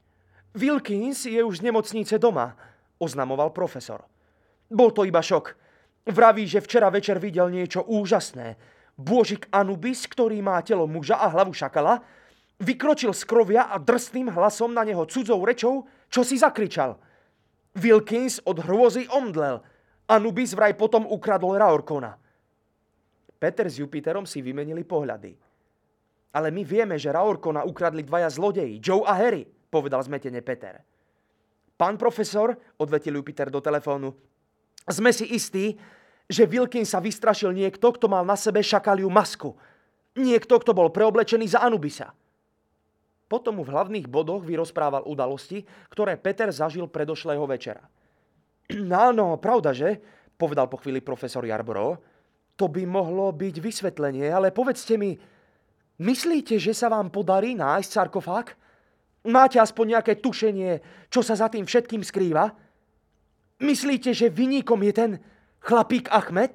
Wilkins je už z nemocnice doma, oznamoval profesor. Bol to iba šok. Vraví, že včera večer videl niečo úžasné. Bôžik Anubis, ktorý má telo muža a hlavu šakala, vykročil z krovia a drsným hlasom na neho cudzou rečou, čo si zakričal. Wilkins od hrôzy omdlel. Anubis vraj potom ukradol Raorkona. Peter s Jupiterom si vymenili pohľady. Ale my vieme, že Raorkona ukradli dvaja zlodeji, Joe a Harry, povedal zmetene Peter. Pán profesor, odvetil Jupiter do telefónu, sme si istí, že Wilkins sa vystrašil niekto, kto mal na sebe šakaliu masku. Niekto, kto bol preoblečený za Anubisa. Potom mu v hlavných bodoch vyrozprával udalosti, ktoré Peter zažil predošlého večera. Áno, pravda, že? Povedal po chvíli profesor Yarborough. To by mohlo byť vysvetlenie, ale povedzte mi, myslíte, že sa vám podarí nájsť sarkofág? Máte aspoň nejaké tušenie, čo sa za tým všetkým skrýva? Myslíte, že viníkom je ten chlapík Achmed?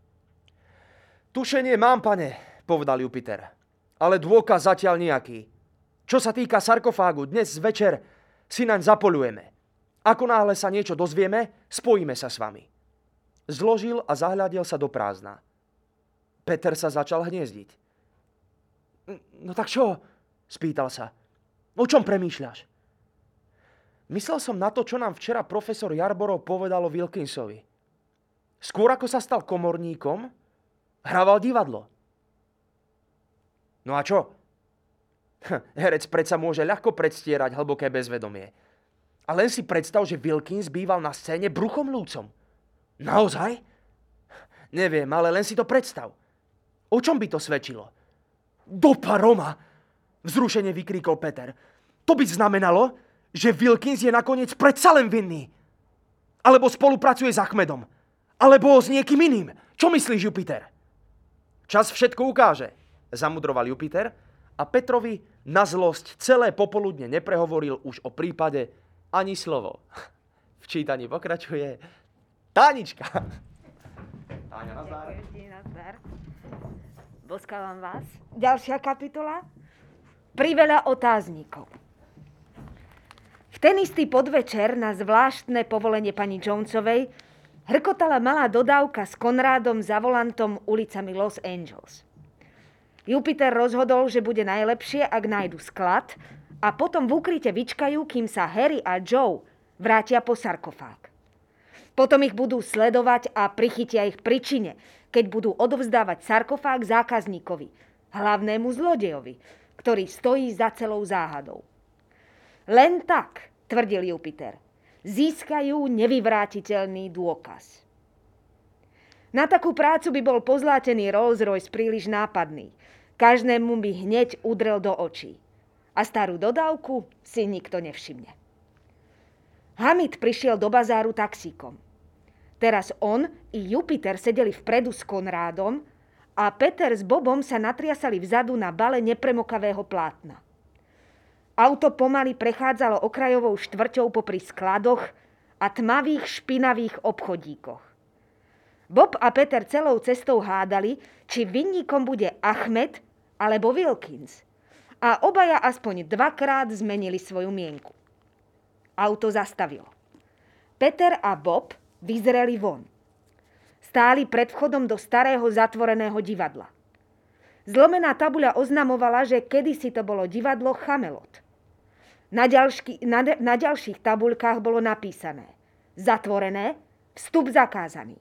Tušenie mám, pane, povedal Jupiter. Ale dôkaz zatiaľ nejaký. Čo sa týka sarkofágu, dnes večer si naň zapoľujeme. Ako náhle sa niečo dozvieme, spojíme sa s vami. Zložil a zahľadil sa do prázdna. Peter sa začal hniezdiť. No tak čo? Spýtal sa. O čom premýšľaš? Myslel som na to, čo nám včera profesor Yarborough povedal o Wilkinsovi. Skôr ako sa stal komorníkom, hrával divadlo. No a čo? Herec predsa môže ľahko predstierať hlboké bezvedomie. A len si predstav, že Wilkins býval na scéne bruchom lúcom. Naozaj? Neviem, ale len si to predstav. O čom by to svedčilo? Dopa Roma! Vzrušene vykríkol Peter. To by znamenalo, že Wilkins je nakoniec predsa len vinný. Alebo spolupracuje s Achmedom. Alebo s niekým iným. Čo myslíš, Jupiter? Čas všetko ukáže, zamudroval Jupiter a Petrovi na zlosť celé popoludne neprehovoril už o prípade ani slovo. V čítaní pokračuje Tánička. Táňa, nazdar. nazdar. Boskávam vás. Ďalšia kapitola. Priveľa otáznikov. V ten istý podvečer na zvláštne povolenie pani Jonesovej hrkotala malá dodávka s Konrádom za volantom ulicami Los Angeles. Jupiter rozhodol, že bude najlepšie, ak nájdu sklad a potom v ukryte vyčkajú, kým sa Harry a Joe vrátia po sarkofág. Potom ich budú sledovať a prichytia ich pri čine, keď budú odovzdávať sarkofág zákazníkovi, hlavnému zlodejovi, ktorý stojí za celou záhadou. Len tak, tvrdil Jupiter, získajú nevyvrátiteľný dôkaz. Na takú prácu by bol pozlátený Rolls-Royce príliš nápadný. Každému by hneď udrel do očí. A starú dodávku si nikto nevšimne. Hamid prišiel do bazáru taxíkom. Teraz on i Jupiter sedeli vpredu s Konrádom a Peter s Bobom sa natriasali vzadu na bale nepremokavého plátna. Auto pomaly prechádzalo okrajovou štvrťou popri skladoch a tmavých špinavých obchodíkoch. Bob a Peter celou cestou hádali, či vinníkom bude Achmed alebo Wilkins. A obaja aspoň dvakrát zmenili svoju mienku. Auto zastavilo. Peter a Bob vyzreli von. Stáli pred vchodom do starého zatvoreného divadla. Zlomená tabuľa oznamovala, že kedysi to bolo divadlo Chamelot. Na, ďalšky, na, na ďalších tabuľkách bolo napísané: zatvorené, vstup zakázaný.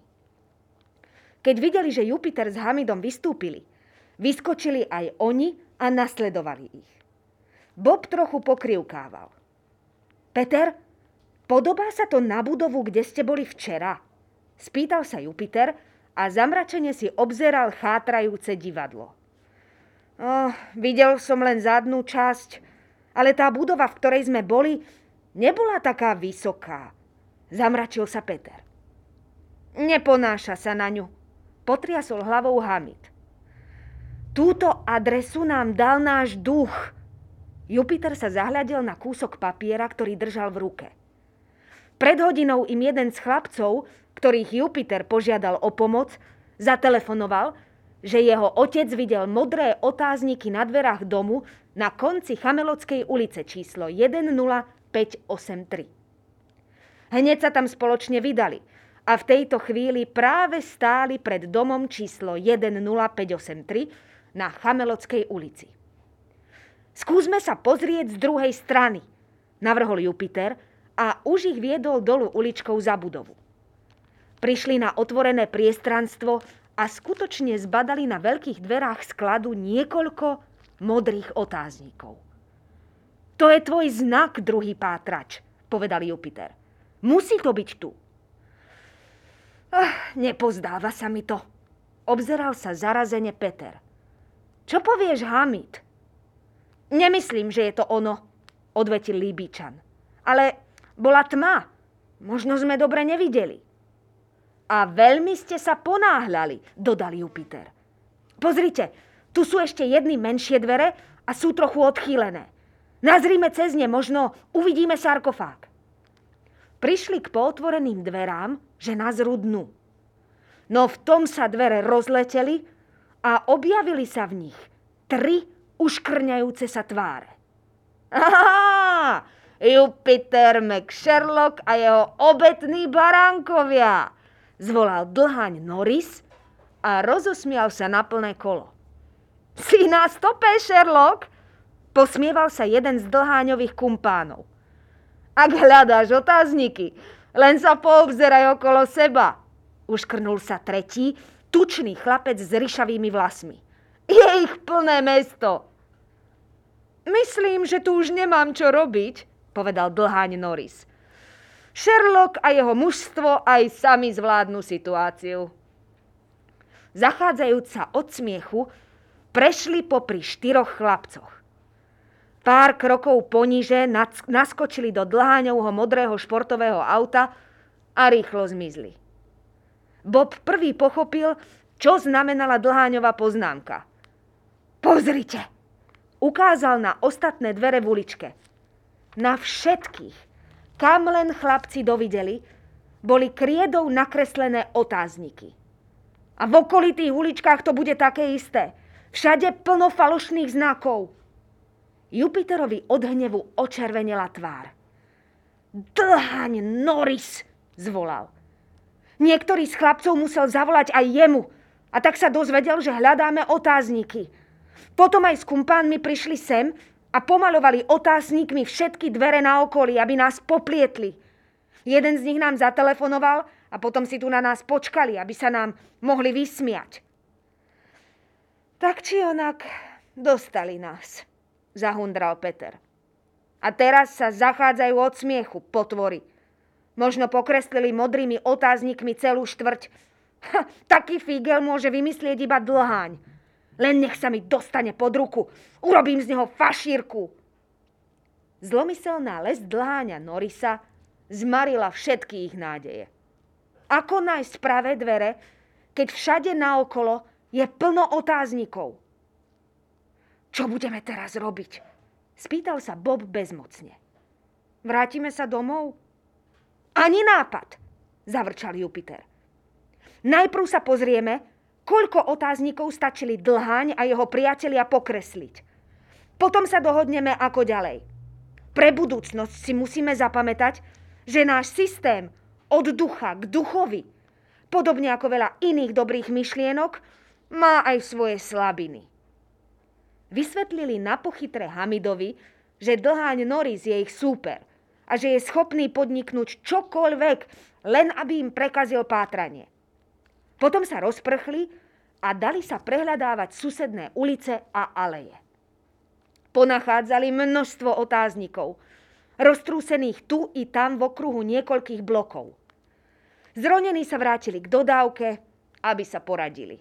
Keď videli, že Jupiter s Hamidom vystúpili, vyskočili aj oni a nasledovali ich. Bob trochu pokrivkával. Peter, podobá sa to na budovu, kde ste boli včera? Spýtal sa Jupiter a zamračene si obzeral chátrajúce divadlo. Oh, videl som len zadnú časť, ale tá budova, v ktorej sme boli, nebola taká vysoká. Zamračil sa Peter. Neponáša sa na ňu, potriasol hlavou Hamid. Túto adresu nám dal náš duch. Jupiter sa zahľadil na kúsok papiera, ktorý držal v ruke. Pred hodinou im jeden z chlapcov, ktorých Jupiter požiadal o pomoc, zatelefonoval, že jeho otec videl modré otázniky na dverách domu na konci Chamelotskej ulice číslo jeden nula päť osem tri. Hneď sa tam spoločne vydali a v tejto chvíli práve stáli pred domom číslo jeden nula päť osem tri na Chamelotskej ulici. Skúsme sa pozrieť z druhej strany, navrhol Jupiter a už ich viedol dolu uličkou za budovu. Prišli na otvorené priestranstvo a skutočne zbadali na veľkých dverách skladu niekoľko modrých otáznikov. To je tvoj znak, druhý pátrač, povedal Jupiter. Musí to byť tu. Ach, nepozdáva sa mi to. Obzeral sa zarazene Peter. Čo povieš, Hamid? Nemyslím, že je to ono, odvetil Líbyčan. Ale bola tma. Možno sme dobre nevideli. A veľmi ste sa ponáhľali, dodal Jupiter. Pozrite, tu sú ešte jedny menšie dvere a sú trochu odchýlené. Nazrime cez ne, možno uvidíme sarkofág. Prišli k pootvoreným dverám, že nazrú dnu. No v tom sa dvere rozleteli a objavili sa v nich tri uškrňajúce sa tváre. Aha! Jupiter McSherlock a jeho obetní baránkovia, zvolal dlhaň Norris a rozosmial sa na plné kolo. Si na stope, Sherlock? Posmieval sa jeden z dlháňových kumpánov. Ak hľadáš otázniky, len sa poobzeraj okolo seba. Uškrnul sa tretí, tučný chlapec s ryšavými vlasmi. Je ich plné mesto. Myslím, že tu už nemám čo robiť, povedal dlháň Norris. Sherlock a jeho mužstvo aj sami zvládnu situáciu. Zachádzajúc sa od smiechu, prešli popri štyroch chlapcoch. Pár krokov poniže naskočili do dlháňovho modrého športového auta a rýchlo zmizli. Bob prvý pochopil, čo znamenala dlháňová poznámka. Pozrite, ukázal na ostatné dvere v uličke. Na všetkých, kam len chlapci dovideli, boli kriedou nakreslené otázniky. A v okolitých uličkách to bude také isté. Všade plno falošných znakov. Jupiterovi od hnevu očervenela tvár. Dlhaň Norris, zvolal. Niektorý z chlapcov musel zavolať aj jemu a tak sa dozvedel, že hľadáme otázniky. Potom aj s kumpánmi prišli sem a pomalovali otáznikmi všetky dvere na okolí, aby nás poplietli. Jeden z nich nám zatelefonoval a potom si tu na nás počkali, aby sa nám mohli vysmiať. Tak či onak dostali nás, zahundral Peter. A teraz sa zachádzajú od smiechu, potvory. Možno pokreslili modrými otáznikmi celú štvrť. Ha, taký fígel môže vymyslieť iba dlháň. Len nech sa mi dostane pod ruku. Urobím z neho fašírku. Zlomyselná lesť dlháňa Norrisa zmarila všetky ich nádeje. Ako nájsť pravé dvere, keď všade naokolo je plno otáznikov? Čo budeme teraz robiť? Spýtal sa Bob bezmocne. Vrátime sa domov? Ani nápad, zavrčal Jupiter. Najprv sa pozrieme, koľko otáznikov stačili dlháň a jeho priatelia pokresliť. Potom sa dohodneme, ako ďalej. Pre budúcnosť si musíme zapamätať, že náš systém od ducha k duchovi, podobne ako veľa iných dobrých myšlienok, má aj svoje slabiny. Vysvetlili napochytre Hamidovi, že dlháň Norris je ich súper a že je schopný podniknúť čokoľvek, len aby im prekazil pátranie. Potom sa rozprchli a dali sa prehľadávať susedné ulice a aleje. Ponachádzali množstvo otáznikov, roztrúsených tu i tam v okruhu niekoľkých blokov. Zronení sa vrátili k dodávke, aby sa poradili.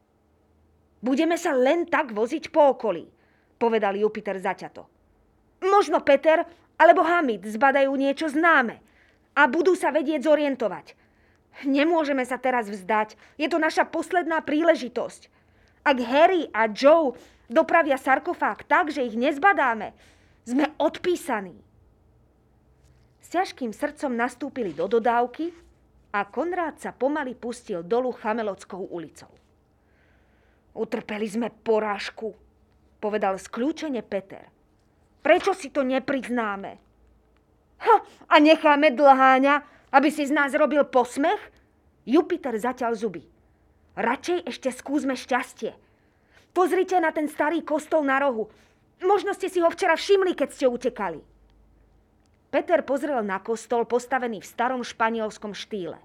Budeme sa len tak voziť po okolí, povedal Jupiter zaťato. Možno Peter alebo Hamid zbadajú niečo známe a budú sa vedieť zorientovať. Nemôžeme sa teraz vzdať. Je to naša posledná príležitosť. Ak Harry a Joe dopravia sarkofág tak, že ich nezbadáme, sme odpísaní. S ťažkým srdcom nastúpili do dodávky a Konrád sa pomaly pustil dolu Chamelotskou ulicou. Utrpeli sme porážku, povedal skľúčene Peter. Prečo si to nepriznáme? Ha, a necháme dlháňa, aby si z nás robil posmech? Jupiter zatiaľ zuby. Radšej ešte skúsme šťastie. Pozrite na ten starý kostol na rohu. Možno ste si ho včera všimli, keď ste utekali. Peter pozrel na kostol postavený v starom španielskom štýle.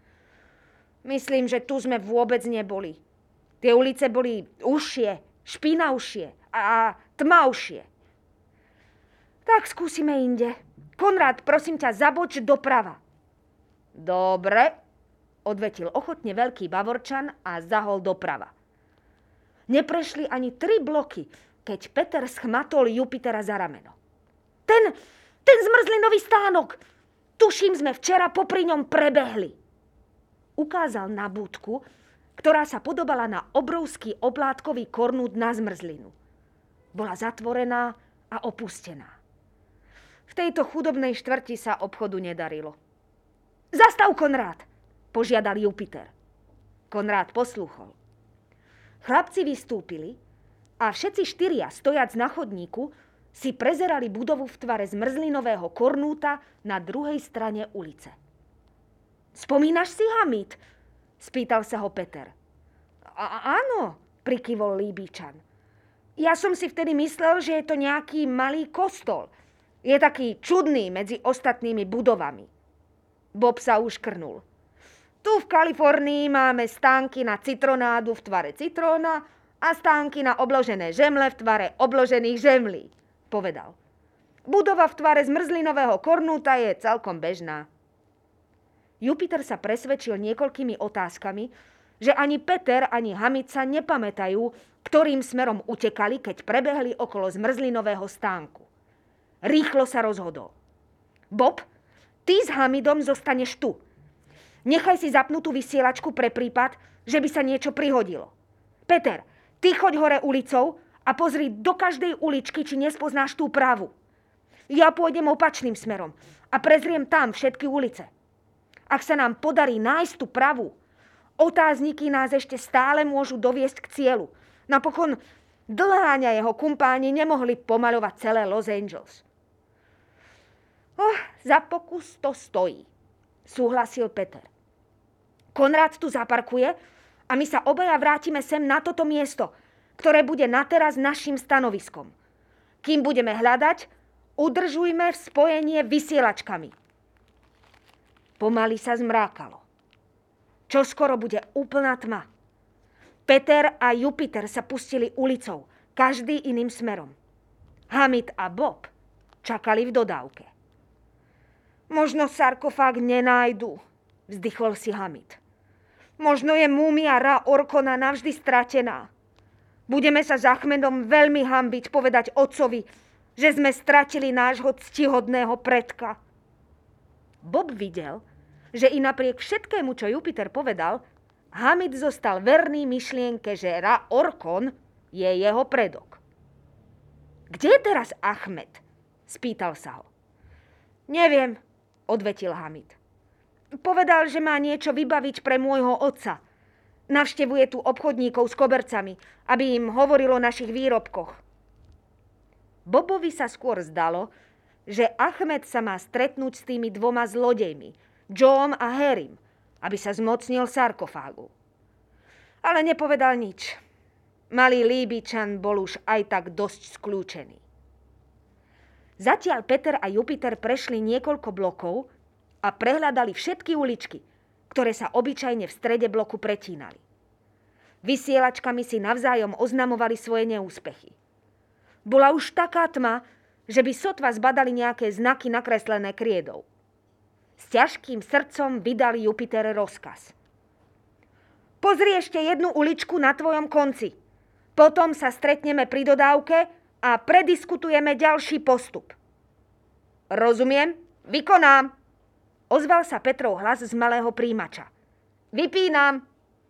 Myslím, že tu sme vôbec neboli. Tie ulice boli užšie, špinavšie a tmavšie. Tak skúsime inde. Konrád, prosím ťa, zaboč doprava. Dobre, odvetil ochotne veľký Bavorčan a zahol doprava. Neprešli ani tri bloky, keď Peter schmatol Jupitera za rameno. Ten, ten zmrzlinový stánok! Tuším, sme včera popri ňom prebehli. Ukázal na budku, ktorá sa podobala na obrovský oplátkový kornút na zmrzlinu. Bola zatvorená a opustená. V tejto chudobnej štvrti sa obchodu nedarilo. Zastav, Konrád, požiadal Jupiter. Konrád poslúchol. Chlapci vystúpili a všetci štyria, stojac na chodníku, si prezerali budovu v tvare zmrzlinového kornúta na druhej strane ulice. Spomínaš si, Hamid? Spýtal sa ho Peter. A- áno, prikyvol Líbyčan. Ja som si vtedy myslel, že je to nejaký malý kostol. Je taký čudný medzi ostatnými budovami. Bob sa uškrnul. Tu v Kalifornii máme stánky na citronádu v tvare citróna a stánky na obložené žemle v tvare obložených žemlí, povedal. Budova v tvare zmrzlinového kornúta je celkom bežná. Jupiter sa presvedčil niekoľkými otázkami, že ani Peter, ani Hamid sa nepamätajú, ktorým smerom utekali, keď prebehli okolo zmrzlinového stánku. Rýchlo sa rozhodol. Bob, ty s Hamidom zostaneš tu. Nechaj si zapnutú vysielačku pre prípad, že by sa niečo prihodilo. Peter, ty choď hore ulicou a pozri do každej uličky, či nespoznáš tú právu. Ja pôjdem opačným smerom a prezriem tam všetky ulice. Ak sa nám podarí nájsť tú pravú, otázniky nás ešte stále môžu doviesť k cieľu. Napokon dlháňa jeho kumpáni nemohli pomaľovať celé Los Angeles. Oh, za pokus to stojí, súhlasil Peter. Konrád tu zaparkuje a my sa obaja vrátime sem na toto miesto, ktoré bude nateraz našim stanoviskom. Kým budeme hľadať, udržujme v spojenie vysielačkami. Pomaly sa zmrákalo. Čoskoro bude úplná tma. Peter a Jupiter sa pustili ulicou, každý iným smerom. Hamid a Bob čakali v dodávke. Možno sarkofág nenájdu, vzdychol si Hamid. Možno je múmia Ra Orkona navždy stratená. Budeme sa s Achmedom veľmi hanbiť povedať otcovi, že sme stratili nášho ctihodného predka. Bob videl, že i napriek všetkému, čo Jupiter povedal, Hamid zostal verný myšlienke, že Ra Orkon je jeho predok. Kde je teraz Achmed? Spýtal sa ho. Neviem, odvetil Hamid. Povedal, že má niečo vybaviť pre môjho otca. Navštevuje tu obchodníkov s kobercami, aby im hovoril o našich výrobkoch. Bobovi sa skôr zdalo, že Achmed sa má stretnúť s tými dvoma zlodejmi, Joeom a Harrym, aby sa zmocnil sarkofágu. Ale nepovedal nič. Malý Líbyčan bol už aj tak dosť skľúčený. Zatiaľ Peter a Jupiter prešli niekoľko blokov a prehľadali všetky uličky, ktoré sa obyčajne v strede bloku pretínali. Vysielačkami si navzájom oznamovali svoje neúspechy. Bola už taká tma, že by sotva zbadali nejaké znaky nakreslené kriedou. S ťažkým srdcom vydali Jupiter rozkaz. Pozri ešte jednu uličku na tvojom konci. Potom sa stretneme pri dodávke a prediskutujeme ďalší postup. Rozumiem? Vykonám. Ozval sa Petrov hlas z malého príjimača. Vypínam.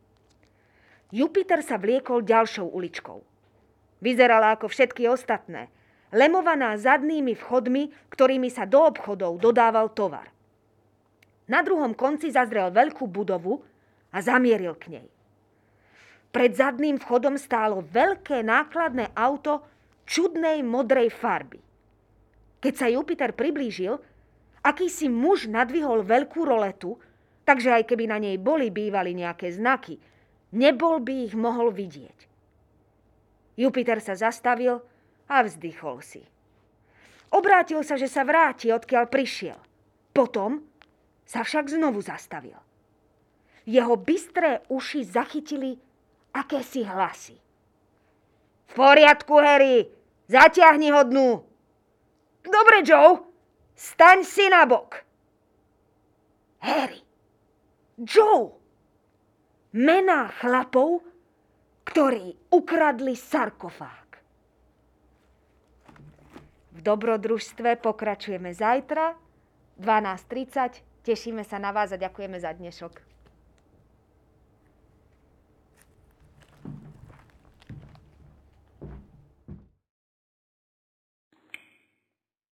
Jupiter sa vliekol ďalšou uličkou. Vyzerala ako všetky ostatné, lemovaná zadnými vchodmi, ktorými sa do obchodov dodával tovar. Na druhom konci zazrel veľkú budovu a zamieril k nej. Pred zadným vchodom stálo veľké nákladné auto čudnej modrej farby. Keď sa Jupiter priblížil akýsi muž nadvihol veľkú roletu, takže aj keby na nej boli bývali nejaké znaky, nebol by ich mohol vidieť. Jupiter sa zastavil a vzdychol si. Obrátil sa, že sa vráti, odkiaľ prišiel. Potom sa však znovu zastavil. Jeho bystré uši zachytili akési hlasy. V poriadku, Harry, zatiahni ho dnu. Dobre, Joe, staň si na bok. Harry, Joe, mená chlapov, ktorí ukradli sarkofág. V dobrodružstve pokračujeme zajtra, dvanásť tridsať. Tešíme sa na vás a ďakujeme za dnešok.